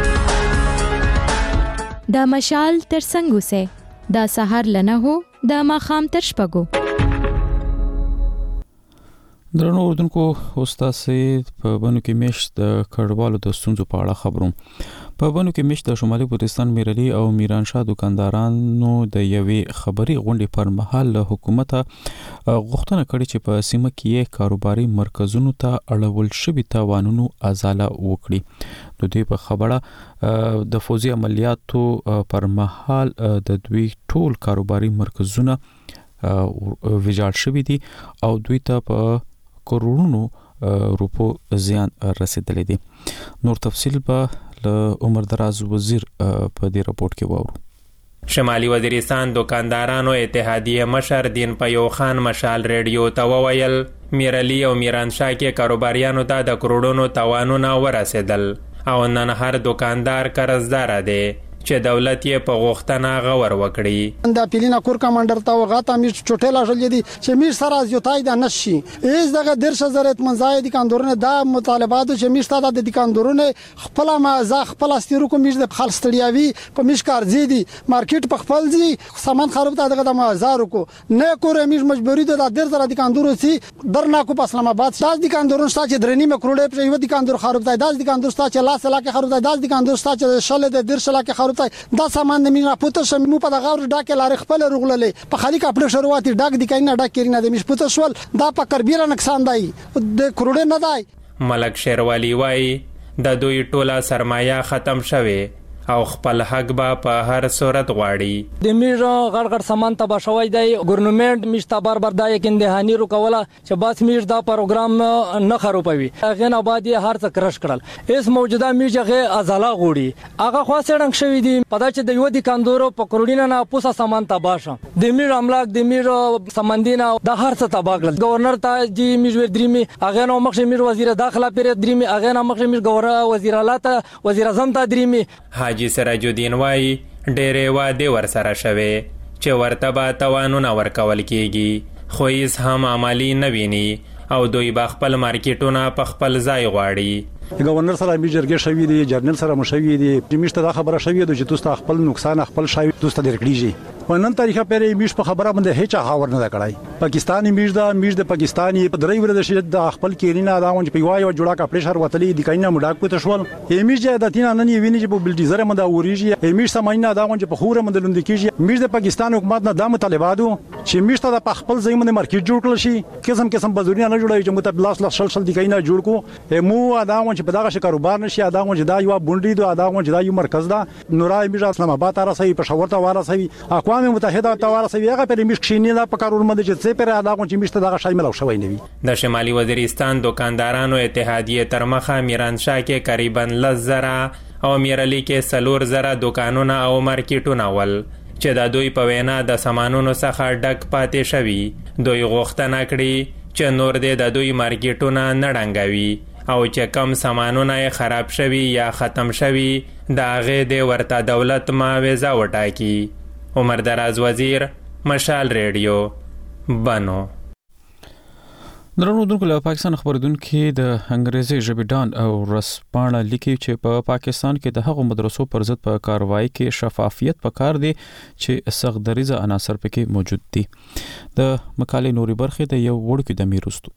دا مشال تر څنګه سه دا سحر لنه هو دا ماخام تر شپګو. درنو اردوونکو استاد سید په بنو کې میشت د کډوالو د ستونزو په اړه خبروم. په بنو کې میشت د شمالي پاکستان میرلی او میرانشاه دکاندارانو د یوې خبري غونډې پر مهال له حکومت غوښتنه کړې چې په سیمه کې کاروباري مرکزونو ته اړول شوي تاوانونو ازاله وکړي. د دې په خبره د فوزي عملیاتو پر مهال د دوی ټول کاروباري مرکزونه ویجاړ شوي دي او دوی ته په کروڑونو روپو زیان رسیدلی دي. نور تفصیل به له عمر دراز وزیر په دې رپورت کې وورو. شمالي وزیرستان دکاندارانو اتحادیه مشر دین پیو خان مشال ریډیو ته وویل میرعلی او میرانشاه کې کاروباریانو ته د کروڑونو تاوانونه ورسېدل او نن هر دکاندار قرضدار دی چې دولت یې په غوښتنه غور وکړي. د پیلینا کور کمانډر ته وغاته می چټیلا شول دي چې می سره از یو تای د نشي ایز دغه درش زرت منځای دي کاندورونه د مطالبات چې می ستاده د کاندورونه خپل ما ز خپل استیرو کو می د خپل ستړیاوي په میش کار زی دي مارکیټ په خپل زی سامان خراب ته دغه د مازار کو نه کور می مجبوری ده د در زره د کاندورو سي درنا کو په اسلام آباد تاج د کاندورون ستا چې درنی مې کروڑې په یو د کاندور خراب ته داس د کاندور ستا چې لاس لاکه خراب ته داس د کاندور ستا چې شل د درش لاکه خراب دا سامان د مینا پوتو شمو په دغه ډاکه لار خپل رغللې په خالي کپړه شروعات ډاک د کینه ډاک کینه د میش پوتو شول دا په کربیره نقصان دی د کروڑې نه دی. ملک شیروالی وای د دوی ټوله سرمایه ختم شوه او خپل حق به په هر صورت غواړي. د میر غړ غړ سامان تبا شوی دی ګورنمنت مشتا بار بار دای کې اندهانی رو کوله چې بس میر دا پروګرام نه خروپوي هغه نه آبادی هر څه کرش کړل اس موجوده میجغه ازاله غوړي هغه خاصه رنګ شوی دی پدا چې د یو د کاندورو په کروڑینا نه پوسا سامان تبا شه د میر املاک د میر سمندینا د هر څه تبا کړل. گورنر ته جی میر دریمي هغه نو مخ میر وزیر داخله پیر دریمي هغه نو مخ میر گورنر وزیر اعلی ته وزیر اعظم ته دریمي. حاجی سراج الدین وای ډېرې واده ورسره شوه چې ورته به توانونه ورکول کیږي خو هیڅ هم عملی نه ویني او دوی به خپل مارکیټونه په خپل ځای غواړي. گورنر سره می جرګه شوی دی جرنل سره مشوي دی میشته دا خبره شوی دی چې تاسو خپل نقصان خپل شوی تاسو درکړيږي ونن تاریخه پرې میش په خبره باندې هیڅ هاور نه کړای پاکستاني میش دا میش د پاکستاني په درې ورځې شید د خپل کېرینا دا ونج په وایو جوړه کا پریشر وتلی د کینه مډاک په تشول میش د تینا نن ویني چې په بلډیزر مندا وریږي میش سماینا دا ونج په خوره منډ لوند کیږي میش د پاکستان حکومت نه د مطالباتو چې میش ته د خپل ځای باندې مارکیټ جوړ کړل شي قسم قسم بزوریا نه جوړوي چې متبلاس لا شل شل د کینه جوړ کو مو دا ونج په دغه کاروبار نشي دا ونج دا یو بونډي دا ونج دا یو مرکز دا نورای میش اسلام آباد را سي په شاور ته واره سي اقوام متحده ته سوي هغه پر میش کښینی دا په کارول مده چې څه پر علاقه چې میشته دغه شامل او شوی نوي. د شمالي وزیرستان دکاندارانو اتحادیه تر مخه میرانشاه کې تقریبا لزره او میرعلی کې سلور زره دکانونه او مارکیټونه ول چې د دوی په وینا د سامانونو څخه ډک پاتې شوی. دوی غوښتنه کړې چې نور دې د دوی مارکیټونه نه ډنګوي او چې کم سامانونه خراب شوی یا ختم شوی دا غې د ورته دولت معاوضه وټاکي. عمر دراز وزیر مشال ریډیو بنو. درنو دونکو له پاکستان خبردونکو د انګریزي ژبې ډان او رسپانه لیکي چې په پا پاکستان کې د هغو مدرسو پر ضد په کاروایی کې شفافیت پکار دی چې سخت دریزه عناصر پکې موجود دي. د مقالې نوري برخه د یو وړکو د میروستو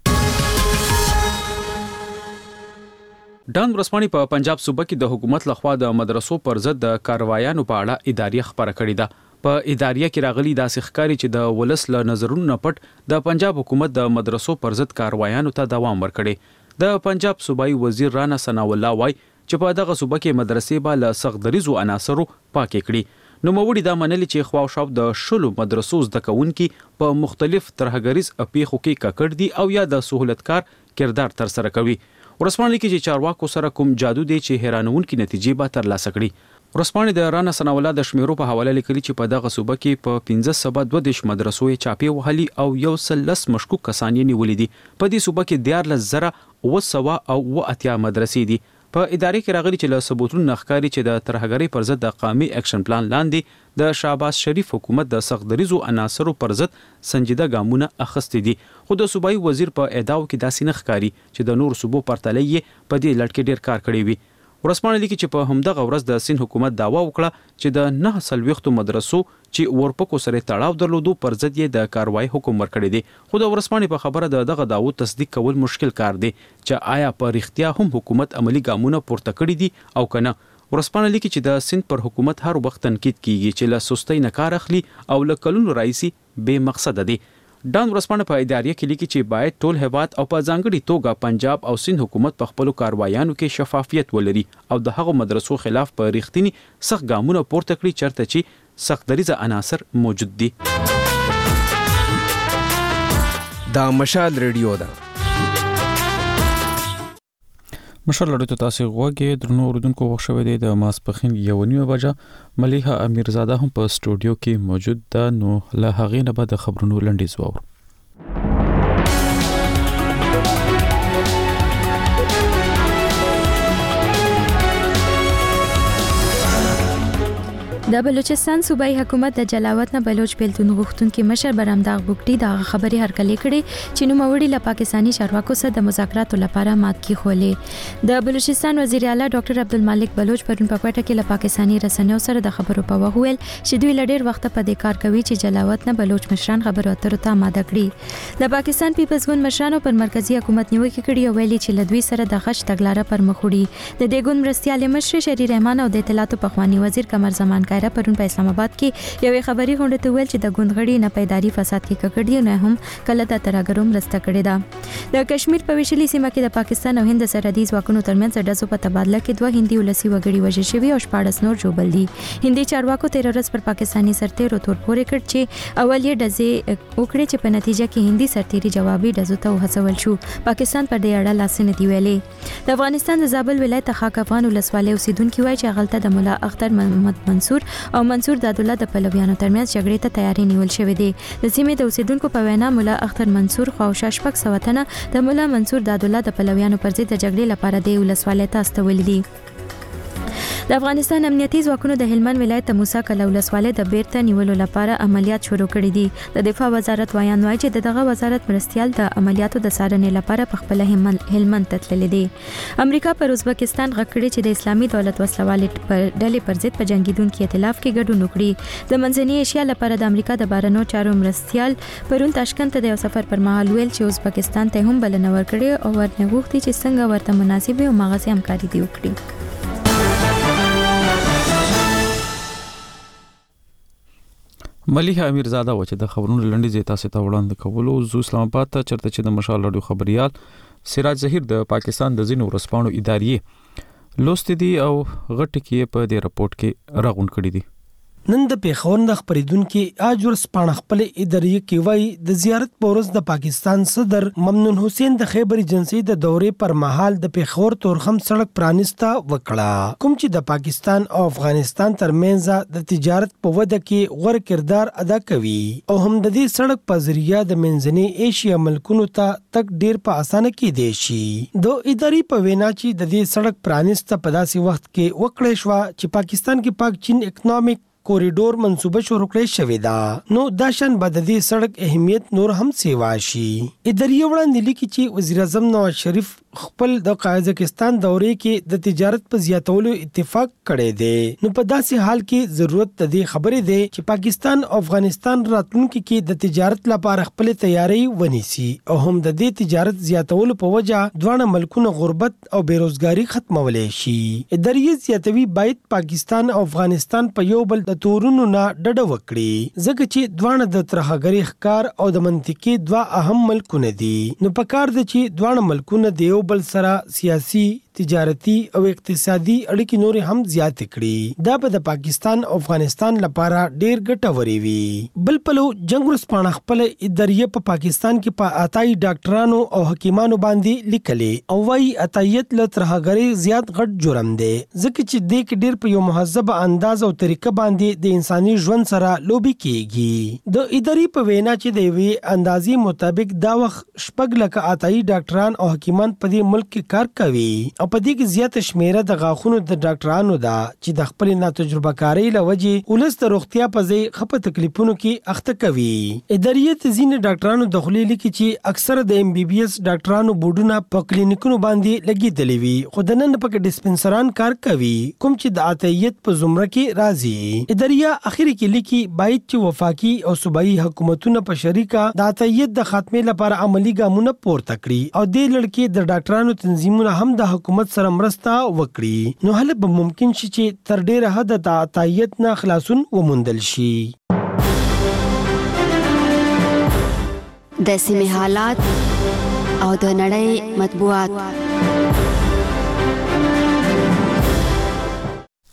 ډان ورسپاني په پنجاب صوبه کې د حکومت لخوا د مدرسو پر ضد د کاروایانو په اړه اداري خبره کړې ده. په اداریه کې راغلي داسې ښکاري چې د ولس له نظرونو نه پټ د پنجاب حکومت د مدرسو پر ضد کاروایانو ته دوام ورکړي. د پنجاب صوبایي وزیر رانا ثناء الله وای چې په دغه صوبه کې مدرسې به له سخت دریزو عناصرو پاکې کړي. نو موړي دا منلي چې خواو شاو د شلو مدرسو زده کوونکي په مختلف ترهګریز اپیخو کې ککړ دي او یا د سہولتکار کردار تر سره کوي. ورسپانه کې چې چارواکو سره کوم جادو دی چې حیرانونکې نتیجې به ترلاسه کړي. ورسپانه د رانا ثناء الله د شمیرو په حواله لیکلي چې په دغه صوبه کې په پنځه سوه دوه دیرش مدرسو یې چاپې وهلي او یو سل لس مشکوک کسان یې نیولي دي. په دې صوبه کې دیارلس زره اوه سوه او اوه اتیا مدرسې دي. په ادارې کې راغلي چې له ثبوتونو نخکاری چې د ترهګرۍ پر ضد د قومي اکشن پلان لاندې د شهباز شریف حکومت د سخت دریزو عناصرو پر ضد سنجیده ګامونه اخیستي دي. خو د صوبایي وزیر په ادعاو کې داسې نخکاری چې د نور صوبو پرتله یې په دې لړ کې ډیر کار کړی وي. ورسپانه لیکي چې په همدغه ورځ د سین حکومت داوا وکړه چې د نه څلوېښتو مدرسو چې ورپکو سره تړاو درلودو پر ضد یې د کاروایی حکم ورکړی دی. خو د ورسپانه په خبره د دغه داوا تصدیق کول مشکل کار دی چې آیا په رښتیا هم حکومت عملی ګامونه پورته کړی دي او کنه. ورسپانه لیکي چې د سین پر حکومت هر وخت تنقید کیږي چې له سستۍ نه کار اخلي او له کلونو راځي بے مقصد دي. ډان ورسپانه په اداریه کې لیکي چې باید ټول هیواد او په ځانګړي توګه پنجاب او سند حکومت په خپل کاروایانو کې شفافیت ولري او د هغو مدرسو خلاف په ریښتینی سخت ګامونه پورته کړي چرته چې سخت دریزه عناصر موجود دي. دا مشال ریډیو ده. مشر لړۍ تاسو غوږی درنو اوردونکو وښوي دی د ماسپخین یو نیمه بجه ملیحه امیرزاده هم په سټوډیو کې موجود ده نو له هغې نه به د خبرونو لنډیز واورو. د بلوچستان صوبایي حکومت د جلاوطن بلوچ بیلتون غوښتونکو مشر برامداغ بوګټي د خبري هرکلې کړي چې نو موري له پاکستانی چارواکو سره د مذاکراتو لپاره مات کی خولې. د بلوچستان وزیر اعلی ډاکټر عبدالمالک بلوچ پرون په کوټه کې له پاکستانی رسنیو سره د خبرو په وخت ویل چې دوی لډیر وخت په دې کار کوي چې جلاوطن بلوچ مشران خبرو اترو ته آماده کړي. د پاکستان پیپلز ګوند مشرانو پر مرکزی حکومت نیوکه کړې او ویلي چې لدوی سره د غش تګلارې پر مخ وړي. د دې ګوند مرستيال مشر شری رحمان او د اطلاعاتو پخوانی وزیر قمر زمان کایره پرون په اسلام آباد کې یوې خبري غونډه ته ویل چې د ګوندغړي نه پیداري فساد کې ککړ نه هم کله د ترګروم رسته کړی ده. د کشمیر په ویشلي سیمه کې د پاکستان او هند سرحدي ځواکونو ترمنځ د ډزو په تبادله کې دوه هندي ولسی وګړي وژل شوي او شپاړس نور ژوبل دي. هندي چارواکو تیر ورځ پر پاکستانی سرتیرو تور پورې کړ چې اول یې ډزې وکړي چې په نتیجه کې هندي سرتیري جوابي ډزو ته وهڅول شو. پاکستان پر دې اړه لاس نه دی ویلي. د افغانستان د زابل ولایت خاک افغان ولسوالۍ اوسیدونکو وایي چې غلطه د مولا اختر محمد منصور او منصور دادالله د پلویانو ترمنځ جګړې ته تیاری نیول شوې دي. د سیمې د اوسیدونکو په وینا مولا اختر منصور خو شاشپک سوتنه د مولا منصور دادالله د پلویانو پر ضد د جګړې لپاره د ولسوالۍ ته استولې دي. د افغانستان امنیتي ځواکونو د هلمند ولایت د موسی کلا ولسوالۍ د بیرته نیولو لپاره عملیات شروع کړي دي. د دفاع وزارت وایي چې دغه وزارت مرستيال د عملیاتو د څارنې لپاره په خپل هلمند ته تللی دی. امریکا پر ازبکستان غکړي چې د اسلامي دولت وسلوالې پر ډلې پر ضد په جنگیدونکو ائتلاف کې ګډون وکړي. د منځنۍ ایشیا لپاره د امریکا د بهرنیو چارو مرستيال پرون تاشکند ته د یو سفر پر مهال ویل چې ازبکستان ته هم بلنه ورکړي او ورنه غوښتي چې څنګه ورته مناسب او مغازي همکاري دی وکړي. ملیحه امیرزاده و چې د خبرونو لنډیز تاسو ته وړاندې کولو زو اسلام آباد ته چرته چې د مشال رادیو خبريال سراج ظهیر د پاکستان د زینو ورسپانو ادارې لوست دي او غټ کې په دې رپورت کې راغون کړی دي. نن د پیښور د خبرېدونکو اجور سپانه خپل ادارې کې وای د زیارت پورز د پاکستان صدر ممنون حسین د خیبر ایجنسی د دورې پر مهال د پیښور تورخم سړک پرانستا وکړه کوم چې د پاکستان او افغانستان ترمنځ د تجارت په وده کې غوړ کردار ادا کوي او هم د دې سړک په ذریعہ د منځنۍ ایشیا ملکونو ته تک ډیر په اسانه کې دی شي. د ادارې په وینا چې د دې سړک پرانستا په داسې وخت کې وکړې شو چې پاکستان کې پاک چین اکونومیک کوریډور منصوبه شروع کړې شوې ده. نو دا شان بد دي سړک اهمیت نور هم سیوا شي. ادارې وړاندې لیکي چې وزیر اعظم نواز شریف خپل د قازقستان دورې کې د تجارت په زیاتولو اتفاق کړی دی. نو په داسې حال کې ضرورت د دې خبرې دی چې پاکستان او افغانستان راتلونکي کې د تجارت لپاره خپل تیاری ونیسي او هم د دې تجارت زیاتولو په وجه دواړه ملکونو غربت او بیروزګاری ختمولای شي. ادارې زیاتوي باید پاکستان او افغانستان په یو بل د تورونو نه ډډه وکړي ځکه چې دواړه د ترهګری ښکار او د منطقي دوا اهم ملکونه دي. نو په کار دي چې دواړه ملکونه د یو بل سره سیاسي تجارتي او اقتصادي اړیکې نور هم زیات کړي. دا به د پاکستان او افغانستان لپاره ډیر ګټوري وي. بل پلو جنگ ورسپانه خپل ادارې په پاکستان کې په اتای ډاکټرانو او حکیمانو باندې لیکلي او وايي اتایت له ترهګری زیات غټ جرم دی ځکه چې د کې ډیر په یو مهذب انداز او طریقه باندې د انساني ژوند سره لوبي کیږي. د ادارې په وینا چې د وی اندازې مطابق دا وخت شپږ لکه اتای ډاکټران او حکیمان په دې ملک کې کار کوي او په دې کې زیاته شمیره د غاښونو د ډاکټرانو ده چې د خپل ناتجربه کاری لوجې ولس د روغتیا په ځای خپه تکلیفونو کې اخته کوي. ادارې ته ځینې ډاکټرانو د خولي لیکي چې اکثره د ایم بي بي اس ډاکټرانو بورډونه په کلینیکونو باندې لګیدلې وي خو د نن په ډیسپنسران کار کوي کوم چې د اتایت په زمره کې راځي. ادارې اخر کې لیکي باید چې وفاقي او صوبایي حکومتونه په شریکه د اتایت د خاتمه لپاره عملی ګامونه پورته کړي او د لړکې د ډاکټرانو تنظیمونه هم د حکومت سره مرسته وکړي. نو هله به ممکن شي چې تر ډیره حد د اتایت نه خلاصون وموندل شي. د سیمې حالات او د نړۍ مطبوعات.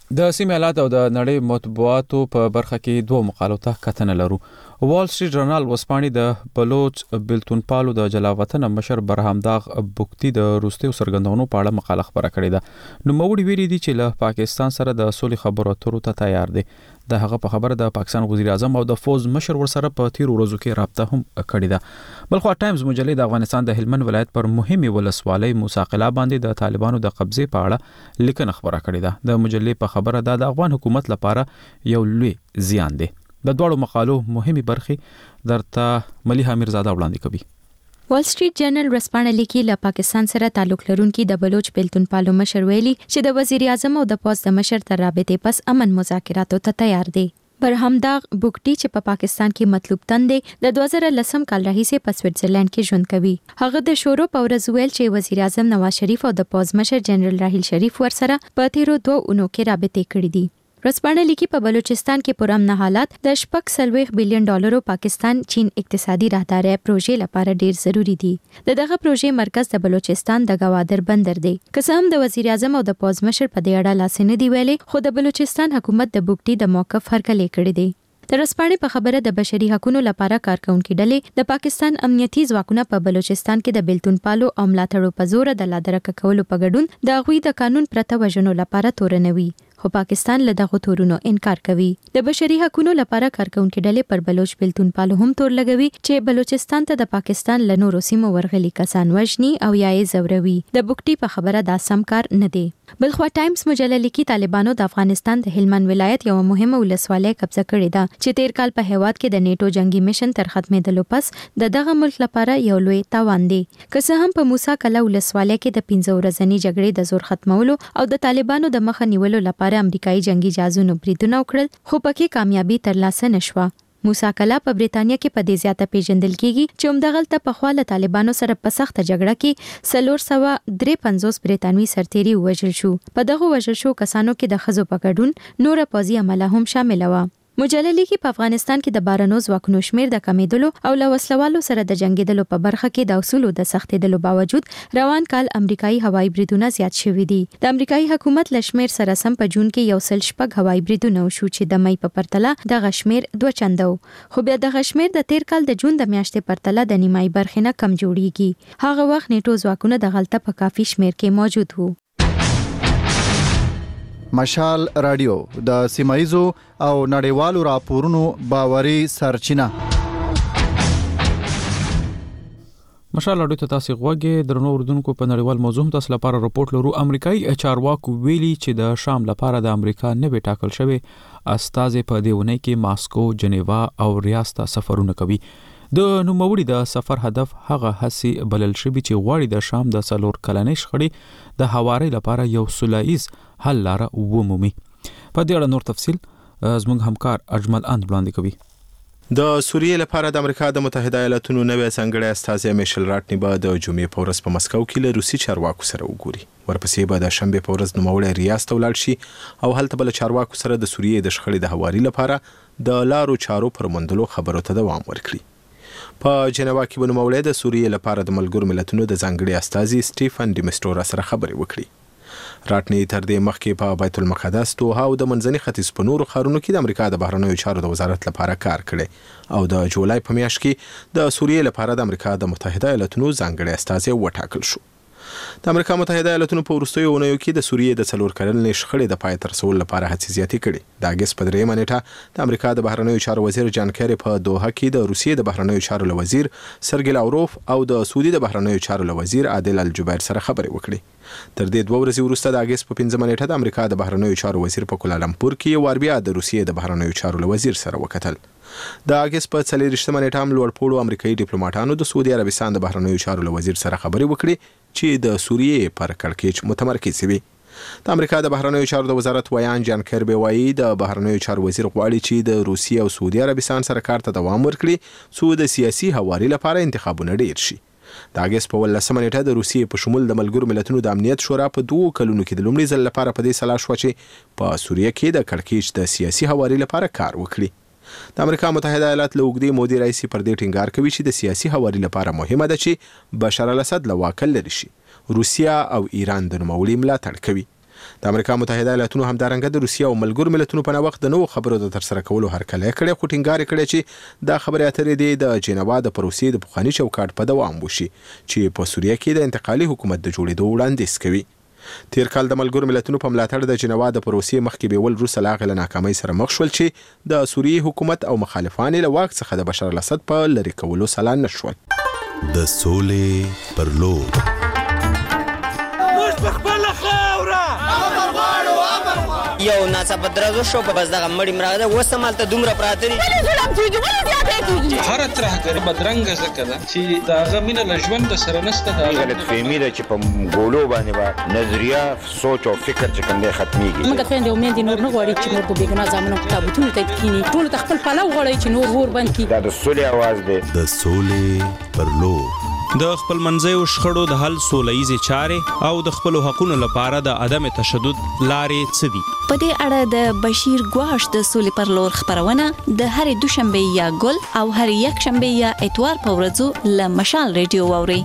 د سیمې حالات او د نړۍ مطبوعاتو په برخه کې دوه مقالو ته کتنه لرو. وال سټریټ ژورنال وسپانې د بلوچ بلتون پالو د جلاوطن مشر برهمداغ بوکتی د روسي سرګندونو په اړه مقاله خبره کړې ده. نو موړي ویلي دي چې له پاکستان سره د سولې خبرو اترو ته تیار دي. د هغه په خبره د پاکستان وزیر اعظم او د فوز مشر ورسره په تیر ورځو کې رابطه هم کړې ده. بلخو ټایمز مجلې د افغانستان د هلمند ولایت پر مهمه ولسوالۍ موساقلا باندې د طالبانو د قبضې په اړه لیکنه خبره کړې ده. د مجلې په خبره ده د افغان حکومت لپاره یو لوی زیان دی. د دوړو مقالو مهمه برخه درته مليحه میرزاده وړاندې کوي. وال سټریټ جرنل رسپانه لیکي له پاکستان سره تعلق لرونکي د بلوچ بلتون پالو مشر ویلي چې د وزیر اعظم او د پوز د مشر تر رابطې پس امن مذاکراتو ته تیار دي. برهمداغ بوکټي چې په پاکستان کې مطلوب تندې د دوه زره لسم کال راهیسې په سویټزرلند کې ژوند کوي. هغه د شورو په ورځ ویل چې وزیر اعظم نواز شریف او د پوز مشر جنرال راحیل شریف ورسره په تیرو دوه اونو کې رابطې کړې دي. رسپانه لیکي په بلوچستان کې پرامن حالات د شپږ سلويخ بلین ډالرو پاکستان چین اقتصادي راهداري پروژې لپاره ډیر ضروری دي. د دغه پروژې مرکز د بلوچستان د گوادر بندر دی. که هم د وزیر اعظم او د پوز مشر په دې اړه لاس نه دی ویلي، خو د بلوچستان حکومت د بوکټي د موقف هرکلی کړی دی. د رسپانې په خبره د بشري حقوقو لپاره کارکونکو ډلې د پاکستان امنیتي ځواکونه په بلوچستان کې د بلتون پالو او ملاتړو په زور د لادرکه کولو په ګډون د غوي د قانون پرته وژنو لپاره تورنوي، خو پاکستان له دغه تورونو انکار کوي. د بشري حقوقو لپاره کارکونکو ډلې پر بلوچ بلتون پالو هم تور لګوي چې بلوچستان ته د پاکستان له نورو سیمو ورغلي کسان وژني او یا یې زوروي. د بوکټي په خبره دا سم کار نه دی. بلخوا ټایمز مجله لیکي طالبانو د افغانستان د هلمند ولایت یو مهمه ولسوالۍ قبضه کړې ده چې تیر کال په هیواد کې د نیټو جنگي میشن تر ختمېدلو پس د دغه ملک لپاره یو لوی تاوان دی. که څه هم په موسی کلا ولسوالۍ کې د پنځه ورځنۍ جګړې د زور ختمولو او د طالبانو د مخه نیولو لپاره امریکایي جنگي جهازونو بریدونه وکړل، خو پکې کامیابی ترلاسه نشوه. موسی کلا په بریتانیا کې په دې زیاته پیژندل کیږي چې همدغلته په خواله طالبانو سره په سخته جګړه کې څلور سوه درې پنځوس بریتانوي سرتیري وژل شو. په دغه وژل شو کسانو کې د ښځو په ګډون نوره پوځي عمله هم شامل و. مجله لیکي په افغانستان کې د بارنو ځواکونو شمیر د کمیدلو او له وسلوالو سره د جنگیدلو په برخه کې د اصولو د سختېدلو باوجود روان کال امریکایي هوایي بریدونه زیات شوي دي. د امریکایي حکومت له شمیر سره سم په جون کې یو سل شپږ هوایي بریدونه وشو چې د مې په پرتله دغه شمیر دوه چنده و، خو بیا دغه شمیر د تیر کال د جون د میاشتې پرتله د نیمایي برخې نه کم جوړیږي. هغه وخت نیټو ځواکونه د غلطه په کافي شمیر کې موجود وو. مشال رادیو د سیمایزو او نړیوالو راپورونو باوري سرچینه. مشال رادیو ته تاسو غوږی درنو اردوونکو په نړیوال موضوع تاسو لپاره راپورټ لرو. امریکایي چارواکو ویلي چې د شام لپاره د امریکا نوې ټاکل شوی استازي په دیونه کې ماسکو، جنیوا او ریاض ته سفرونه کوي. د نوموړي د سفر هدف هغه هڅې بلل شوی چې غواړي د شام د څلور کلنې شخړې د هواري لپاره یو سولهییز حل لاره ومومي. په دې اړه نور تفصیل زموږ همکار اجمل اند وړاندې کوي. د سوریې لپاره د امریکا د متحده ایالاتونو نوې ځانګړی استازی میشل راټنی به د جمعې په ورځ په مسکو کې له روسي چارواکو سره وګوري. ورپسې به د شنبه په ورځ نوموړی ریاض ته ولاړ شي او هلته به له چارواکو سره د سوریې د شخړې د هواري لپاره د لارو چارو پر موندلو خبرو ته دوام ورکړي. په جنیوا کې به نوموړی د سوریې لپاره د ملګرو ملتونو د ځانګړي استازي سټیفن ډیمسټورا سره خبرې وکړي. راټنی تر دې مخکې په بیت المقدس، دوحه او د منځني ختیځ په نورو ښارونو کې د امریکا د بهرنیو چارو د وزارت لپاره کار کړی او د جولای په میاشت کې د سوریې لپاره د امریکا د متحده ایالاتونو ځانګړي استازی وټاکل شو. د امریکا متحده ایالاتونو په وروستیو اونیو کې د سوریې د څلور کلنې شخړې د پای ته رسولو لپاره هڅې زیاتې کړې. د اګست په درېیمه نیټه د امریکا د بهرنیو چارو وزیر جان کیری په دوحه کې د روسیې د بهرنیو چارو له وزیر سرګی لاوروف او د سعودي د بهرنیو چارو له وزیر عادل الجبیر سره خبرې وکړې. تر دې دوه ورځې وروسته د اګست په پنځمه نیټه د امریکا د بهرنیو چارو وزیر په کوالالمپور کې یو وار بیا د روسیې د بهرنیو چارو له وزیر سره وکتل. د اګست په څلېرویشتمه نیټه هم لوړپوړو امریکایي ډیپلوماټانو د سعودي عربستان د بهرنیو چارو له وزیر سره خبرې وکړې چې د سوریې پر کړکېچ متمرکز وي. د امریکا د بهرنیو چارو د وزارت ویان جان کیربي وایي د بهرنیو چارو وزیر غواړي چې د روسیې او سعودي عربستان سره کار ته دوام ورکړي څو د سیاسي هواري لپاره انتخابونه ډیر شي. د اګست په ولسمه نیټه د روسیې په شمول د ملګرو ملتونو د امنیت شورا په دوه کلونو کې د لومړي ځل لپاره په دې سلا شو چې په سوریه کې د کړکېچ د سیاسي هواري لپاره کار وکړي. د امریکا متحده ایالات له اوږدې مودې راهیسې پر دې ټینګار کوي چې د سیاسي هواري لپاره مهمه ده چې بشار الاسد له واکه لرې شي. روسیا او ایران د نوموړي ملاتړ کوي. د امریکا متحده ایالاتونو همدارنګه د روسیې او ملګرو ملتونو په وخت د نوو خبرو د ترسره کولو هرکلی کړی، خو ټینګار کړی چې دا خبرې اترې دي د جنیوا د پروسې د پخواني چوکاټ په دوام وشي چې په سوریه کې د انتقالي حکومت د جوړېدو وړاندیز کوي. تیر کال د ملګرو ملتونو په ملاتړ د جنیوا د پروسې مخکې بیول روس له هغې له ناکامۍ سره مخ شول چې د سوریې حکومت او مخالفان له واک څخه د بشار الاسد په لرې کولو سلا نه شول. د سولې پر لور یو ناڅاپه درزو شو په بس دغه مړی مراغه ده اوس همالته دومره پراته دي. ولې ظلم کېږي ولې زیاتی کېږي؟ هره ترهګري بدرنګه ځکه ده چې د هغه مینه له ژوند سره نشته. د غلطفهمي ده چې په ګولو باندې به نظریه سوچ او فکر چې کوم دی ختمیږي. موږ خویندې او میندې نور نه غواړي چې نور په بېګناه زامنو په تابوتونو ته کښېني. ټولو ته خپل پلو غواړي چې نور اور بند کړي. دا د سولې اواز دی. د سولې پر لور د خپل منځیو شخړو د حل سولهییزې چارې او د خپلو حقونو لپاره د عدم تشدد لارې څه دي؟ په دې اړه د بشیر ګواش د سولې پر لور خبرونه د هرې دوشنبه یا ګل او هرې یکشنبه یا اتوار په ورځو له مشال ریډیو واورئ.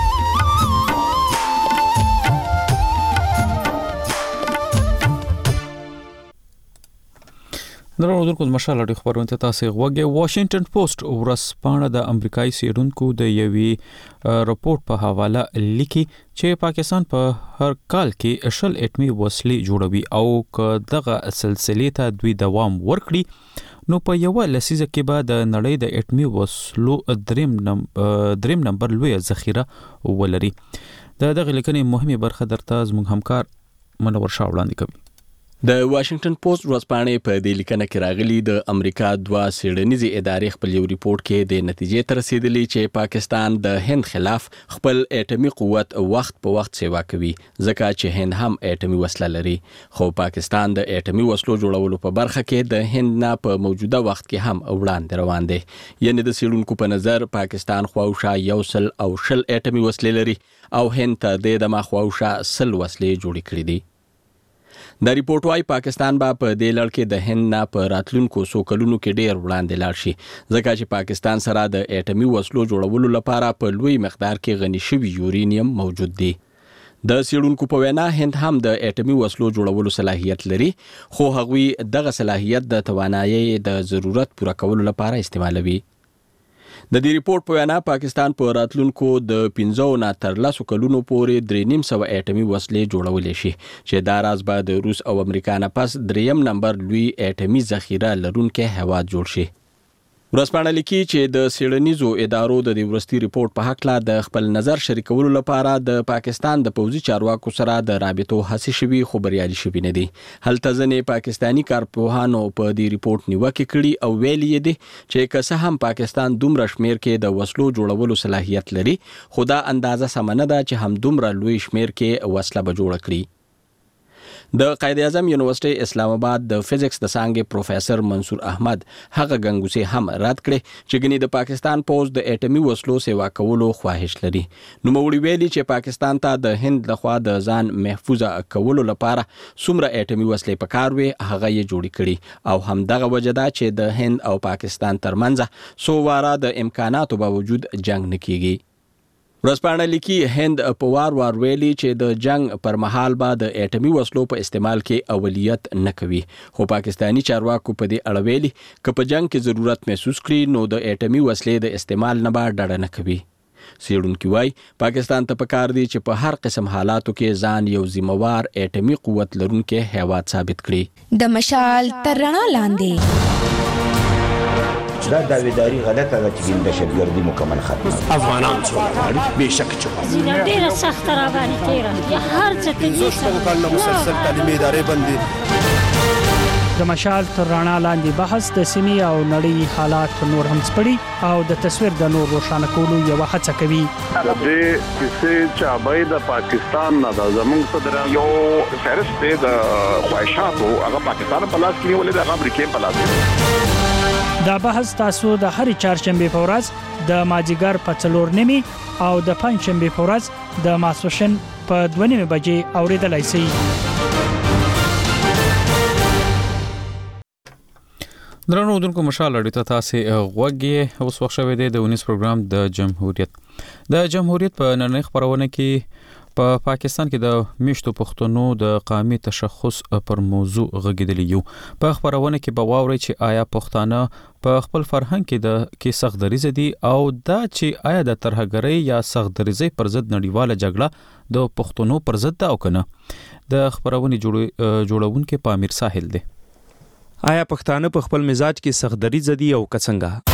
درنو دونکو د مشال اړیو خبرونه ته تاسو غوږی. واشنگټن پوسټ ورځپاڼه د امریکایي سیډونکو د یوې رپورت په حواله لیکي چې پاکستان په هر کال کې شل اټمي وسلې جوړوي او که دغه سلسلې ته دوی دوام ورکړي نو په یو لسیزه کې به د نړۍ د اټمي وسلو دریم نمبر دریم نمبر لوی ذخیره ولري. د دغه لیکنې مهمه برخه درته زموږ همکار منور شاه وړاندې کوي. د واشنگټن پوسټ ورځپاڼې په دې لیکنه کې راغلي د امریکا دوه څېړنیزې ادارې خپل یو ریپورت کې د نتیجې ته رسیدلی چې پاکستان د هند خلاف خپل اټومي قوت وخت په وخت سیوا کوي ځکه چې هند هم اټومي وسله لري، خو پاکستان د اټومي وسلو جوړولو په برخه کې د هند نه په موجوده وخت کې هم وړاندې روان دی. یعنې د څېړونکو په نظر پاکستان خواوشا یو سل او شل اټومي وسلې لري او هند ته د دمه خواوشا سل وسلې جوړې کړې دي. د ریپورت وايي پاکستان به په دې لړ کې د هند نه په راتلونکو څو کلونو کې ډېر وړاندې لاړ شي ځکه چې پاکستان سره د اټومي وسلو جوړولو لپاره په لوی مقدار کې غني شوی یورینیم موجود دی. د څېړونکو په وینا هند هم د اټومي وسلو جوړولو صلاحیت لري، خو هغوی دغه صلاحیت د توانایي د ضرورت پوره کولو لپاره استعمالوي. د دې ریپورت په وینا پاکستان په راتلونکو د پنځو نه تر لسو کلونو پورې درې نیم سوه اټومي وسلې جوړولی شي چې دا راز به د روس او امریکا نه پس دریم نمبر لوی اټومي ذخیره لرونکی هیواد جوړ شي. ورځپاڼه لیکي چې د څېړنیزو ادارو د دې وروستي ریپورت په هکله د خپل نظر شریکولو لپاره د پاکستان د پوځي چارواکو سره د رابطو هڅې شوي خو بریالي شوي نه دي. هلته ځینې پاکستاني کارپوهانو په دې ریپورت نیوکې کړي او ویلي یې دي چې که څه هم پاکستان دومره شمیر کې د وسلو جوړولو صلاحیت لري، خو دا اندازه سمه نه ده چې هم دومره لوی شمیر کې وسله به جوړه کړي. د قائد اعظم یونیورسيټي اسلام آباد د فزکس د څانګې پروفیسور منصور احمد هغه غنګوسي هم رد کړي چې ګنې د پاکستان پوز د اټومي وسلو سیوا کولو خواهش لري. نو موړي ویلي چې پاکستان ته د هند لخوا د ځان محفوظه کولو لپاره څومره اټومي وسلې پکار وي هغه یې جوړې کړي او هم دغه وجه ده چې د هند او پاکستان ترمنځ سو واره د امکاناتو باوجود جنگ نه کیږي. ورځپاڼه لیکي هند په وار وار ویلي چې د جنگ پر مهال به د اټومي وسلو په استعمال کې اولیت نه کوي، خو پاکستانی چارواکو په دې اړه ویلي که په جنگ کې ضرورت محسوس کړي نو د اټومي وسلې د استعمال نه به ډډه نه کوي. څېړونکي وایي پاکستان ته پکار دی چې په هر قسم حالاتو کې ځان یو ذمہوار اټومي قوت لرونکی هیواد ثابت کړي. د مشال تر رڼا لاندې دا داویداری غلطه ده چې د دهشتګردي مکمل ختمه افغانان څومره غواړي بېشکه چې ډېره سخته راباندې تېره هر څه پنځه شپږ کلونه مسلسل تعلیمي ادارې بندي. د مشال تر رڼا لاندې بحث د سیمې او نړۍ حالات نور هم سپړي او د تصویر د نور روښانه کولو یوه هڅه کوي. د دې کیسې چابۍ د پاکستان نه د زموږ صدر یو فهرست دی د خواهشاتو هغه پاکستان په لاس کې نیولې ده، هغه امریکې په لاس کې. دا بحث تاسو د هرې چهارشنبې په ورځ د مازدیګر په څلور نیمې او د پنجشنبې په ورځ د ماسپښین په دوه نیمې بجې اورېدلی شئ. درنو دونکو مشال اړیو ته تاسو غوږی اوس وخت شوی دی د ونیس پروګرام د جمهوریت د جمهوریت په نننۍ خبرونه کې په پا پاکستان کې د میشتو پښتنو د قومي تشخص پر موضوع غږیدلی یو. په خبرونه کې به واوري چې آیا پښتانه په خپل فرهنګ کې د کې سختدریزه دي او دا چې آیا د ترهګرۍ یا سختدریزۍ پر ضد نړیواله جګړه د پښتنو پر ضد ده او کنه. د خبرونه جوړونکو په امیر ساحل دی. آیا پښتانه په خپل مزاج کې سختدریزه دي او کڅنګه؟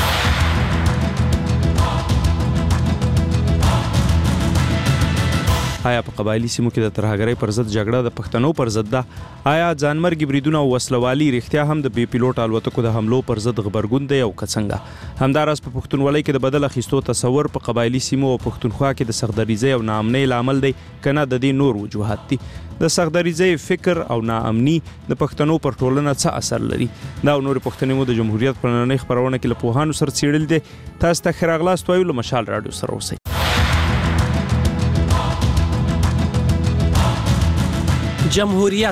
آیا په قبایلی سیمو کې د ترهګرۍ پر ضد جګړه د پښتنو پر ضد ده؟ آیا ځانمرګي بریدونه او وسلوالي رښتیا هم د بي پیلوټ الوتکو د حملو پر ضد غبرګون دی او کڅنګه؟ همداراز په پښتونولۍ کې د بدل اخیستو تصور په قبایلی سیمو او پښتونخوا کې د سختدریزۍ او ناامنۍ لامل دی کنه د دې نور وجوهات دي؟ د سختدریزۍ فکر او ناامني د پښتنو پر ټولنه څه اثر لري؟ دا او نور پښتنې مو د جمهوریت په نننۍ خبرونه کې له پوهانو سره څېړل دي. تاسو ته ښه راغلاست وایو له مشال راډیو سره اوسئ. جمهوریت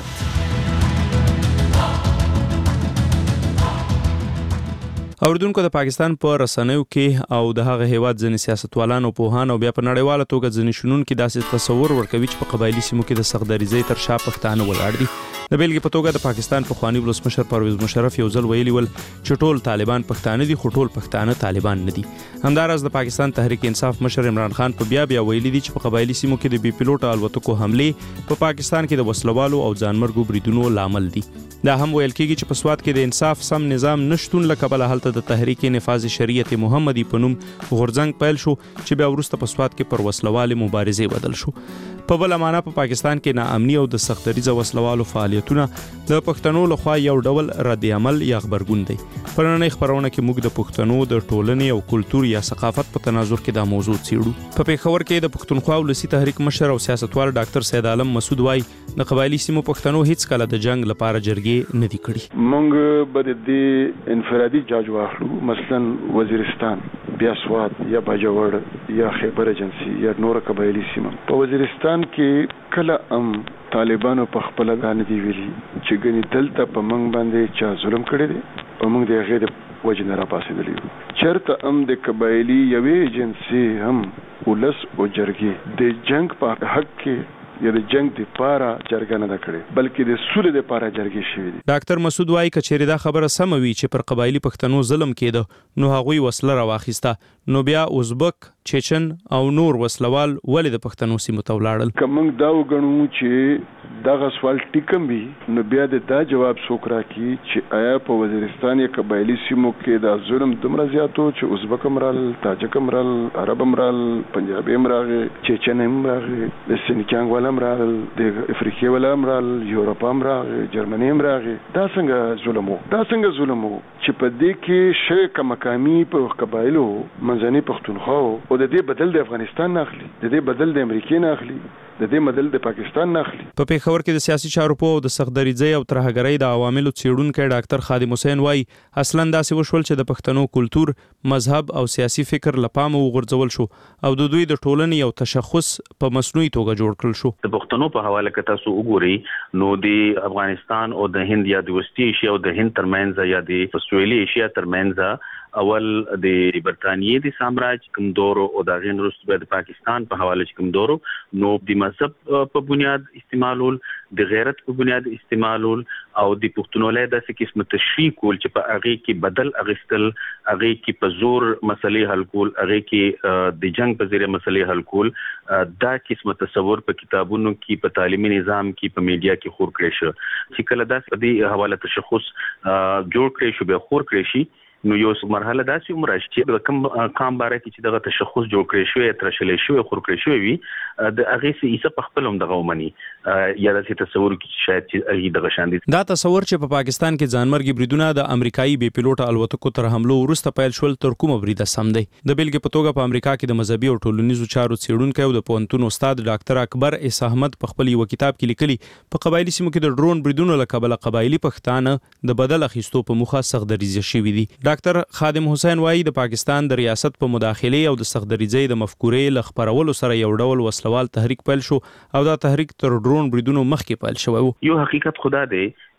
اوردونکو د پاکستان په رسنیو کې او د هغه هیواد ځینې سیاستوالانو پوهان او بیا په نړیواله توګه ځینې شنونکي داسې تصور ورکوي چې په قبایلی سیمو کې د سختدریزۍ تر شا پښتانه ولاړ دي. د بیلګې په توګه د پاکستان پخواني ولسمشر پرویز مشرف یو ځل ویلي ول چې ټول طالبان پښتانه دي خو ټول پښتانه طالبان نه دي. همداراز د پاکستان تحریک انصاف مشر عمران خان په بیا بیا ویلي دي چې په قبایلی سیمو کې د بي پیلوټ الوتکو حملې په پاکستان کې د وسلوالو او ځانمرګو بریدونو لامل دي. دا هم ویل کېږي چې په سواد کې د انصاف سم نظام نشټون له کبله هلته د تحریک نفاذ شریعت محمدي په نوم غورځنګ پیل شو چې بیا وروسته په سواد کې پر وسلوالې مبارزې بدل شو. په بل معنا په پاکستان کې ناامني او د سختدریزه وسلوالو فعالیتونه د پښتنو لخوا یو ډول رد عمل یا خبرګون دی. په نننۍ خبرونه کې موږ د پښتنو د ټولنې او کلتور یا ثقافت په تناظر کې دا موضوع څېړو. په پېښور کې د پښتونخوا ولسي تحریک مشر او سیاستوال ډاکټر سید عالم مسعود وایي د قبایلی سیمو پښتنو هیڅ کله د جنگ لپاره جرګې نه دي کړي. موږ به د انفرادي جاج واخلو، مثلا وزیرستان، بیا سواد یا باجوړ یا خیبر ایجنسی یا نور قبایلی سیمه. په وزیرستان کې کله ام طالبانو په خپل غان دی ویلي چې ګنې دلته په منګ باندې چا ظلم کړی دی او موږ د غیر وجنه را پاسېدلی چرته ام د قبایلی یوې ایجنسی هم ولس او جرګې د جنگ په حق کې یا د جنگ د پاره جرګه نه کړي بلکې د سولې د پاره جرګې شوې دي. ډاکټر مسعود وایي کچېرې دا خبره سم وي چې پر قبایلی پښتنو ظلم کېده نو هغوی وسله راواخیسته، نو بیا ازبک، چچن او نور وسلوال ولې د پښتنو سیمو ته ولاړل؟ که موږ دا وګڼو چې دغه سوال ټیکم وي نو بیا د دا جواب څوک راکړي چې آیا په وزیرستان یا قبایلی سیمو کې دا ظلم دومره زیاتو چې ازبک هم رال، تاجک هم رال، عرب هم رال، پنجابي هم راغی، چچن هم راغی، د سینکیانګ والا هم راغل، د افریقې والا هم رال، یورپ هم راغی، جرمني هم راغی. دا څنګه ظلم وو؟ دا څنګه ظلم وو چې په دې کې شې کمکامي په قبایلو منځني پښتونخوا او د دې بدل د افغانستان نه اخلي، د دې بدل د امریکا نه اخلي، د دې بدل د پاکستان نه اخلي. په پېښور کې د سیاسي چارو په د سختدریزۍ او ترهګرۍ د عواملو څېړونکی ډاکټر خادم حسین وایي اصلاً داسې وشول چې د پښتنو کلتور، مذهب او سیاسي فکر له پامه وغورځول شو او د دوی د ټولنې یو تشخص په مصنوعي توګه جوړ کړل شو. د پښتنو په حواله کې تاسو وګورئ نو د افغانستان او د هند یا د وسطي ایشیا او د هند ترمنځ یا د استرالیا ایشیا ترمنځ اول د برتانیې د سامراج کوم دور او د غین وروسته د پاکستان په حواله کوم دور نو د مذهب په بنیاد استعمالول، د غیرت په بنیاد استعمالول او د پښتونولۍ داسې قسم تشریح کول چې په هغه کې بدل اغستل، هغه کې په زور مسلې حل کول، هغه کې د جنگ په ذریعہ مسلې حل کول، دا قسم تصور په کتابونو کې، په تعلیمي نظام کې، په میډیا کې خور کړی شو چې کله داسې په دې حواله تشخص جوړ کړی شو به خور کړی شي نو یو مرحله داسې عمر چې د کوم کام باره کې چې دغه تشخص جوړ کړی شوی ترشلې شوی خور کړی شوی وي د هغه څه ایسه په خپل هم دغه ومني یا د تصور کې شاید چې دغه شان دي. دا تصور چې په پاکستان کې ځانمرګي بریدونه د امریکایي بي پیلوټ الوتکو تر حملو وروسته پیل شول تر کومه بریده سم دی. د بیلګې په توګه په امریکا کې د مذهبي او ټولنیزو چارو څېړونکی او د پوهنتون استاد ډاکټر اکبر اس احمد په خپل یو کتاب کې لیکلي په قبایلی سیمو کې د ډرون بریدونو له کبله قبایلی پښتانه د بدل اخیستو په موخه سختدریزه شوي دي. ډاکټر خادم حسین وایي د پاکستان د ریاست په مداخله او د سختدریزۍ د مفکورې له خپرولو سره یو ډول وسلوال تحریک پیل شو او دا تحریک تر ډرون بریدونو مخکې پیل شوی و. یو حقیقت خدا دی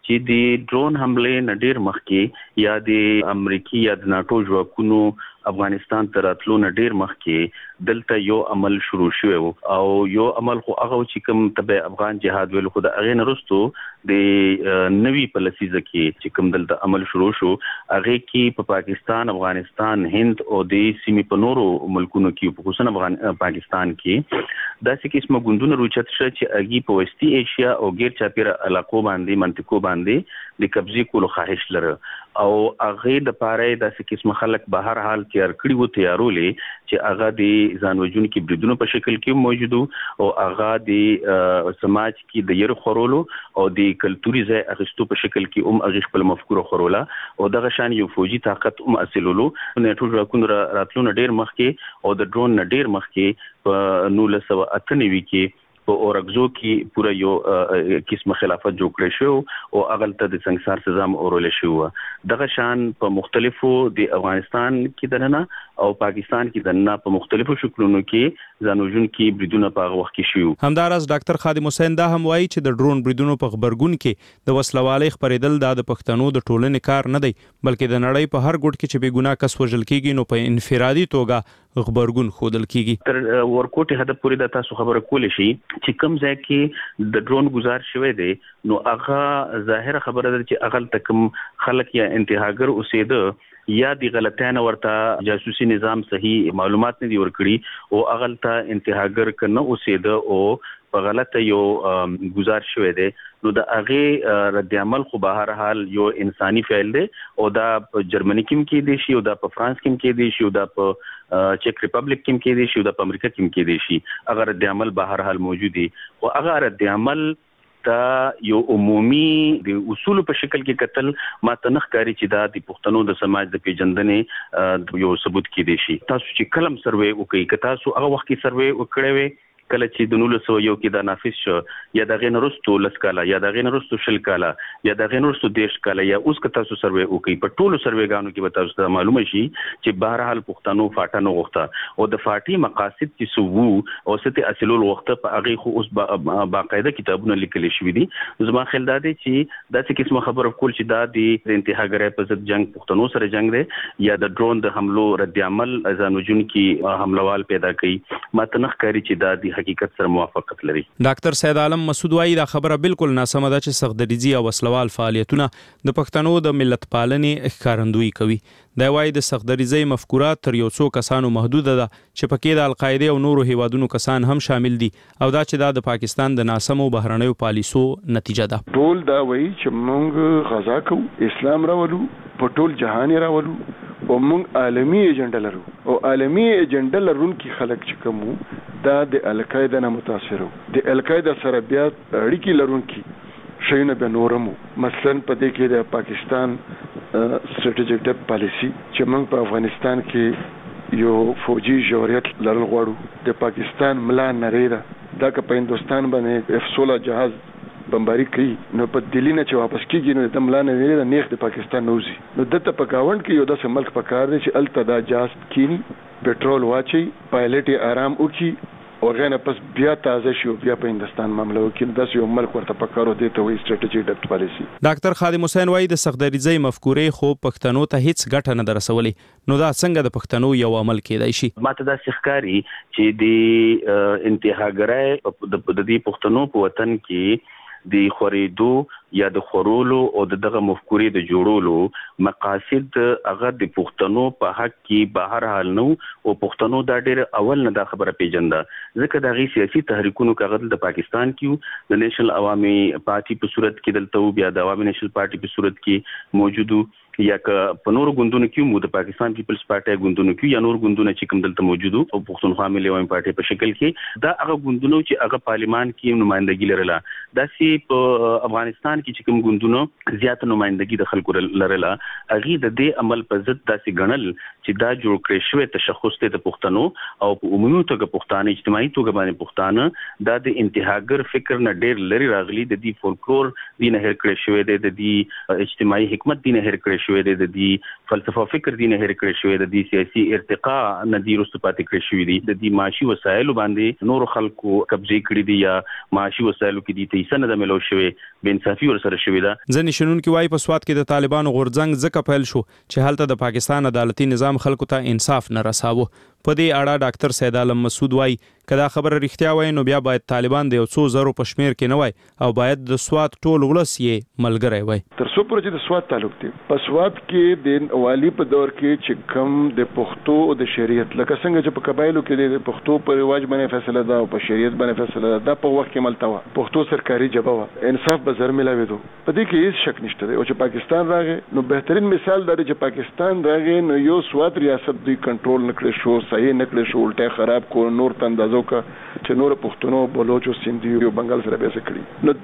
چې د ډرون حمله نه ډیر مخکې یا د امریکای یا د ناتو ځواکونو افغانستان ته راتلو نه ډیر مخکې دلته یو عمل شروع شو او یو عمل خو هغه چې کوم تبع افغان جهاد ویل خو د اغه نرستو د نوی پالیسي ځکه چې کوم دلته عمل شروع شو هغه کې په پاکستان افغانستان هند او د سیمې په نورو ملکونو کې په خصوصا افغان پاکستان کې داسې قسمه ګوندونه روچت شو چې اگي په وستي ایشیا او غیر چاپیره علاقو باندې منطقو باندې د قبضې کولو خواهش لري او هغه د پاره داسې قسمه خلک بهر حال تیار کړي وو تیارولې چې هغه د ځانوجون کې بریدونو په شکل کې موجودو او هغه د سماج کې د ير خورولو او د کلتوري ځای اغستو په شکل کې هم هغه خپل مفکوره خوروله او دغه شان یو فوجي طاقت هم اصلولو نه ټول راکون راتلو ډیر مخکې او د ډرون نه ډیر مخکې په نو له سو اتنوي کې په اورګزو کې پورا یو قسمه خلافت جوړ کړی شو او اغلته د څنګهار سزا اورول شو دغه شان په مختلفو د افغانستان کې دننه او پاکستان کې دننه په مختلفو شکلونو کې ځانوجون کې بریدونه په وخت کې شو. همدارس ډاکټر خادم حسین دا هم وایي چې د ډرون بریدونو په خبرګون کې د وسلوالۍ خبرېدل د پښتنو د ټولنې کار نه دی بلکې د نړۍ په هر ګوټ کې چې بې ګناه کس وژل کیږي نو په انفرادي توګه خبرګون خودل کیږي. تر ورکوټ هدا پوری د تاسو خبره کول شي چې کوم ځای کې د ډرون گزار شوی دی نو هغه ظاهر خبره ده چې اغل تکم خلک یا انتهاګر اوسېده یا د غلطانه ورته جاسوسي نظام صحیح معلومات نه دی ورکړي او اغل ته انتهاګر کنه اوسېده او په غلطه یو گزار شوی دی نو د هغه رد عمل خو بهر حال یو انساني فعل دی او دا په جرمني کې کې دی شي او دا په فرانس کې کې دی شي او دا په چیک ریپبلیک کې کې دی شي او دا په امریکا کې کې دی شي اگر رد عمل بهر حال موجود دی او اگر رد عمل تا یو عمومي د اصول په شکل کې قتل ما تنخ کاری چې دا د پښتنو د سماج د پیژندنې یو ثبوت کې دی شي تاسو چې کلم سروې وکړئ که تاسو هغه وخت کې سروې وکړئ وي کله چې د نولسو یو کې دا نافذ شو یا د غینرستو لسکاله یا د غینرستو شل کاله یا د غینرستو دیش کاله یا اوس که تاسو سروې وکړئ په ټولو سروېګانو کې به تاسو ته معلومه شي چې بهر حال پښتنو فاټنو غوښته او د فاټي مقاصد چې سوو او ستې اصلول وخت په هغه خو اوس باقاعده کتابونه لیکل شوی دي زما خیال دا دی چې داسې قسمه خبره کول چې دا د انتهاګرۍ په ضد جنگ پښتنو سره جنگ دی یا د ډرون د حملو رد عمل ځانوجون کې حملوال پیدا کړي ماته نه ښکاري چې دا د حقیقت سره موافقت لري. ډاکټر سید عالم مسعود وايي دا خبره بالکل ناسمه ده چې سغدریزي او وسلوال فعالیتونه د پښتنو د ملت پالنې ښکارندویي کوي. دا وايي د سغدریزي مفکورات تر یو څو کسانو محدود ده چې پکې د القاعده او نورو هیوادونو کسان هم شامل دي او دا چې دا د پاکستان د ناسمو بهرنیو پالیسو نتیجه ده. ټول دا وایي چې موږ غزا کوو اسلام راولو په ټول جهان راولو او موږ عالمي ایجنډا لرو او عالمي ایجنډا لرونکي خلک چې کوم دا د القاعده نه متاثر وو د القاعده سره بیا اړیکې لرونکي شیونه به نورمو مثلا په دې کې د پاکستان سټریټیجیک ډیپ پالیسی چې موږ په افغانستان کې یو فوجي جوړیت لرل غواړو د پاکستان ملا نریدا دا که په هندستان باندې اف سولہ جهاز بمباری کوي نو په دلی نه چې واپس کیږي نو د ملا نه ویل نه د پاکستان نوزي نو دته په گاوند کې یو داسې ملک پکار دی چې التدا جاز کینی پټرول واچي پایلټ آرام وکي او غنه پس بیا تازه شو بیا په هندستان معاملې وکړي داسې یو ملک ورته پکارو دی ته وی سټریټیجی ډیپټ پالیسی. ډاکټر خادم حسین وايي د سغدریزي مفکورې خو پښتنو ته هیڅ ګټه نه درسولې نو دا څنګه د پښتنو یو عمل کېدای شي. ماته دا ښکاری چې د انتهاګرۍ د دې پښتنو په وطن کې د خورېدو یا د خورولو او دغه مفکورې د جوړولو مقاصد هغه د پښتنو په حق کې بهر حال نو او پښتنو دا ډېر اول نه دا خبره پیژنده ځکه د غي سیاسي تحریکونو کاغذ د پاکستان کې د نېشنل عوامي پارټي په صورت کې دلته بیا د عوامي نېشنل پارټي په صورت کې موجودو یا که په نور غوندونو کې مو د پاکستان پیپلز پارټي غوندونو کې یا نور غوندونو چې کوم دلته موجودو او پښتونخوا ملي عوامي پارټي په شکل کې دا هغه غوندونو چې هغه پارلیمان کې نمائندګي لرله دا چې په افغانستان کې چې کوم غوندونو زیات نمائندګي د خلکو لرله هغه د دې عمل په ضد داسې ګڼل چې دا جوړ کړی شوی تشخص ته د پښتنو او په عمومي توګه پښتانه اجتماعي توګه باندې پښتانه دا د انتهاګر فکر نه ډېر لري راغلي د دې فولکلور دینه هر کړی شوی د دې اجتماعي حکمت دینه هر کړی شوی دی، د دې فلسفه او فکر دی نه هېر کړی شوی، د دې سیاسي ارتقا نه دی رسو پاتې کړی شوی دی، د دې معاشي وسایلو باندې نور خلکو قبضه کړی دی یا معاشي وسایلو کې دي ته نه د ملو شوی بے انصافي ورسره شوی دا. ځنې شنونکي وایي په سواد کې د طالبانو غورځنګ ځکه پیل شو چې هلته د پاکستان عدالتي نظام خلکو ته انصاف نه رساوه. په دې اړه ډاکټر سید عالم مسعود وایي که دا خبره رښتیا وای نو بیا باید طالبان د یو څو زرو په شمیر کې نه وای او باید د سواد ټول ولس یې ملګری وای. تر څو پورې چې د سواد تعلق دی، په سواد کې د والی په دور کې چې کم د پښتو او د شریعت لکه څنګه چې په قبایلو کې د پښتو په رواج باندې فیصله ده او په شریعت باندې فیصله ده، دا په وخت کې ملته و پښتو سرکاري ژبه و، انصاف به زر ملاوي دو. په دې کې هیڅ شک نشته دی او چې پاکستان راغی نو بهترین مثال دی چې پاکستان راغی نو یو سواد ریاست دوی کنټرول نکړي شو، صحیح نکړي شو، الټه خراب کو، نور تندازو کا چې نور پښتنو بلوچو سیندي او بنگال سره به سکړي. نو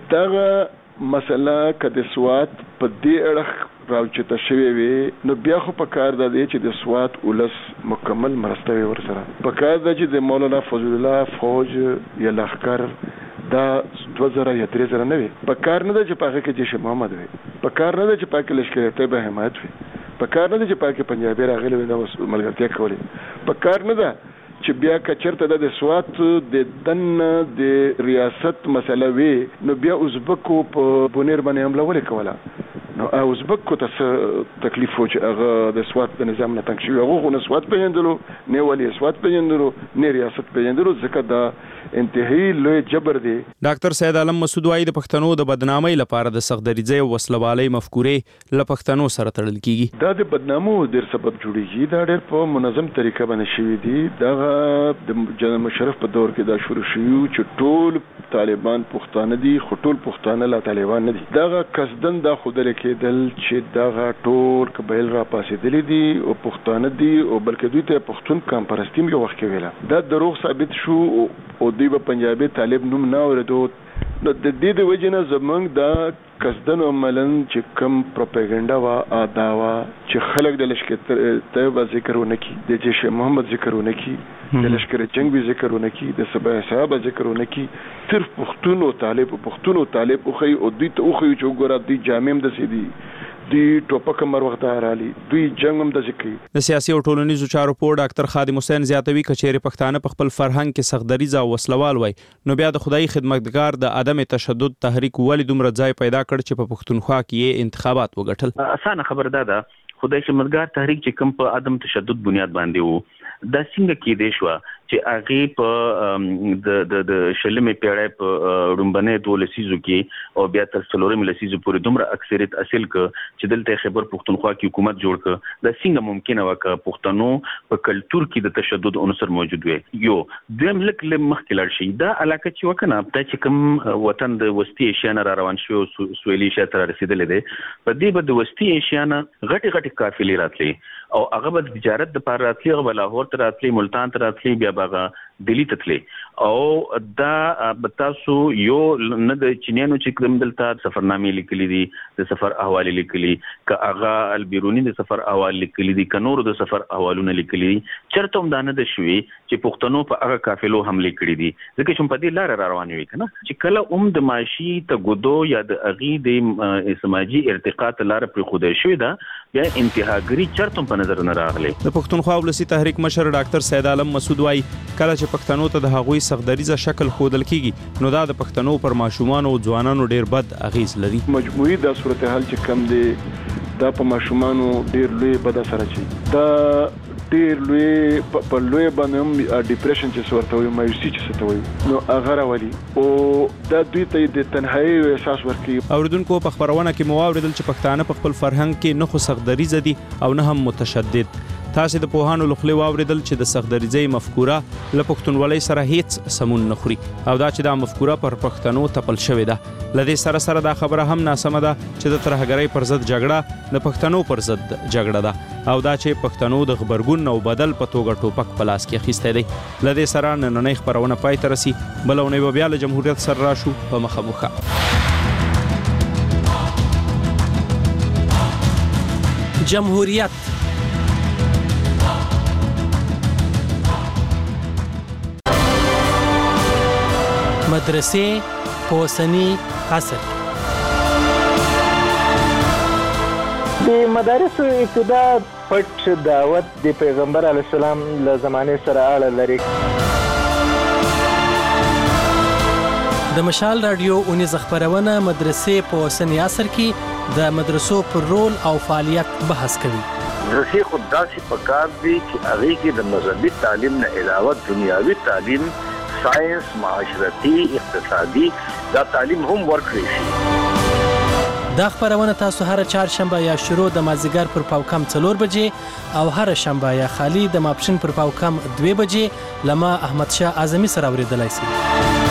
دا مسله کده سواد په دې اړه راوچته شوی وي نو بیا خو په کار د دې چې د سواد ولس مکمل مرسته ور سره په کار د چې د مولانا فضل الله فوج یا لخر دا دوه زره یا درې زره نه وي، په کار نه ده چې پاکه کې جيش محمد وي، په کار نه ده چې پاکه لشکره طیبه حمایت وي، په کار نه ده چې پاکه پنجابي راغلي وي د ملګرتیا کوي، په کار نه ده چې بیا کچرته د سواد د دن د ریاست مسله وي نو بیا ازبکو په بونیر باندې حمله ولې کوله. نو ازبکو ته تکلیف و چې هغه د سواد د نظام نه تنګ شي، هغه خو نه سواد پیژندلو نه ولی سواد پیژندلو نه ریاست پیژندلو، ځکه دا انتهایی لوی جبر دی. ډاکټر سید عالم مسعود وایي د پښتنو د بدنامۍ لپاره د سخدریزۍ او وسلوالۍ مفکورې له پښتنو سره تړل کیږي. دا د بدنامو ډېر سبب جوړیږي، دا ډېر په منظم طریقه باندې شوی دی. دا د جنرال مشرف په دور کې دا شروع شوی چې ټول طالبان پښتانه دي، خو ټول پښتانه لا طالبان نه دي. دا قصدن دا خودل کېدل چې دا ټول قبایل را پاسېدلې دي او پښتانه دي او بلکې دوی ته پښتون کام پرستیم یو وخت کې ویله. دا دروغ ثابت شو او دوی په پنجابي طالب نوم نه اوریدو. نو د دې د وجه نه زمونږ دا قصدن عملاً چې کم پروپاګاندا وا ادا وا چې خلک د لشکره طیبه ذکر ونه کی، د جيش محمد ذکر ونه کی، د لشکره جنگ به ذکر ونه کی، د سبا صحابه ذکر ونه کی، صرف پښتون او طالب پښتون او طالب خو او دوی ته خو چې ګور دوی جامع د سيدي دوی ټوپک مر وخت راالي، دوی جنگ هم د ذکر. د سیاسي او ټولنیزو چارو په ډاکټر خادم حسین زیاتوي کچېره پښتانه په خپل فرهنګ کې سخدریزه او وسلوال وای نو بیا د خدای خدمتګار د عدم تشدد تحریک ولې دومره ځای پیدا کړ چې په پښتونخوا کې انتخابات وګټل. اسانه خبر ده ده خدای خدمتګار تحریک چې کوم په عدم تشدد بنیاد باندې وو دا څنګه کې دی شو چې هغه په د د د شلمې پیړۍ په رومبنه دوه لسیزو کې او بیا تر څلورمې لسیزو پورې دومره اکثریت اصل ک چې دلته خبر پښتونخوا کې حکومت جوړ ک دا څنګه ممکنه وکړه پښتنو په کلچر کې د تشدد عنصر موجود وي. یو دیم لک لم مخکلر شي دا علاقه چې وکنه په چې کوم وطن د وسطي ایشیا نه را روان شو سویلي ایشیا ته رسیدلې ده په دې بد وسطي ایشیا نه غټي غټي قافلې راتلې او هغه د تجارت د لپاره راتلې، هغه لاهور ته راتلې، ملتان ته راتلې، بیا باغه دلی ته تلې او دا تاسو یو نه د چینیانو چې کوم دلته سفرنامې لیکلي دي د سفر احوال لیکلي ک هغه البیرونی د سفر احوال لیکلي دي ک نور د سفر احوالونه لیکلي دي چرته هم دانه د شوي چې پښتنو په هغه قافلو حمله کړې دي ځکه چې په دې لار را روان وي کنه چې کله هم د ماشي ته ګدو یا د اغي د سماجی ارتقاء لار پر خوده شوی دا بیا انتهاګری چرته په نظر نه راغلي. د پښتونخوا ولسی تحریک مشر ډاکټر سید عالم مسعود وای کله چې پښتنو ته د هغوی سخدریزه شکل خودل کیږي نو دا د پښتنو پر ماشومان او ځوانانو ډیر بد اغیز لري. مجموعي د صورتحال چې کم دي دا په ماشومانو ډیر لوی بد اثر چي دا ډیر لوی په لوی باندې ډیپریشن چې صورت وي مایوسي چې ستوي نو هغه راولي او دا دوی ته د تنهایی احساس ورکوي. اوریدونکو په خبرونه کې مو اوریدل چې پښتانه په خپل فرهنګ کې نه خو سخدریزه دي او نه هم متشدد. تاسو د پوهانو لخوا واوریدل چې د سخدریزۍ مفکوره له پښتونولۍ سره هیڅ سمون نه خوري او دا چې دا مفکوره پر پښتنو تپل شوې ده. لدې سره سره دا خبره هم ناسمه ده چې د ترهګرۍ پر ضد جګړه د پښتنو پر ضد جګړه ده او دا چې پښتنو د خبرګون او بدل په توګه ټوپک په لاس کې اخیستی دی. لدې سره نننۍ خبرونه پای ته رسي، بله اونۍ به بیا له جمهوریت سره راشو په مخه مخه. جمهوریت مدرسې په اوسني عصر د مدارس ابتدا پټ دعوت د پیغمبر علی السلام له زمانه سره اړه لري. د مشال رادیو اونیز خبرونه مدرسې په اوسنی عصر کې د مدرسو پر رول او فعالیت بحث کوي. مدرسې خود داسې پکار دي چې هغه کې د مذهبي تعلیم نه علاوه دنیاوي تعلیم، ساينس، معاشرتي، اقتصادي دا تعلیم هم ورکړي شي. دا خبرونه تاسو هر چهارشنبه یا شروع د مازیګر پر پاوکم څلور بجې او هر شنبه یا خالی د ماپښین پر پاوکم دوه بجې لما احمد شاه اعظمي سره اوریدلای شي.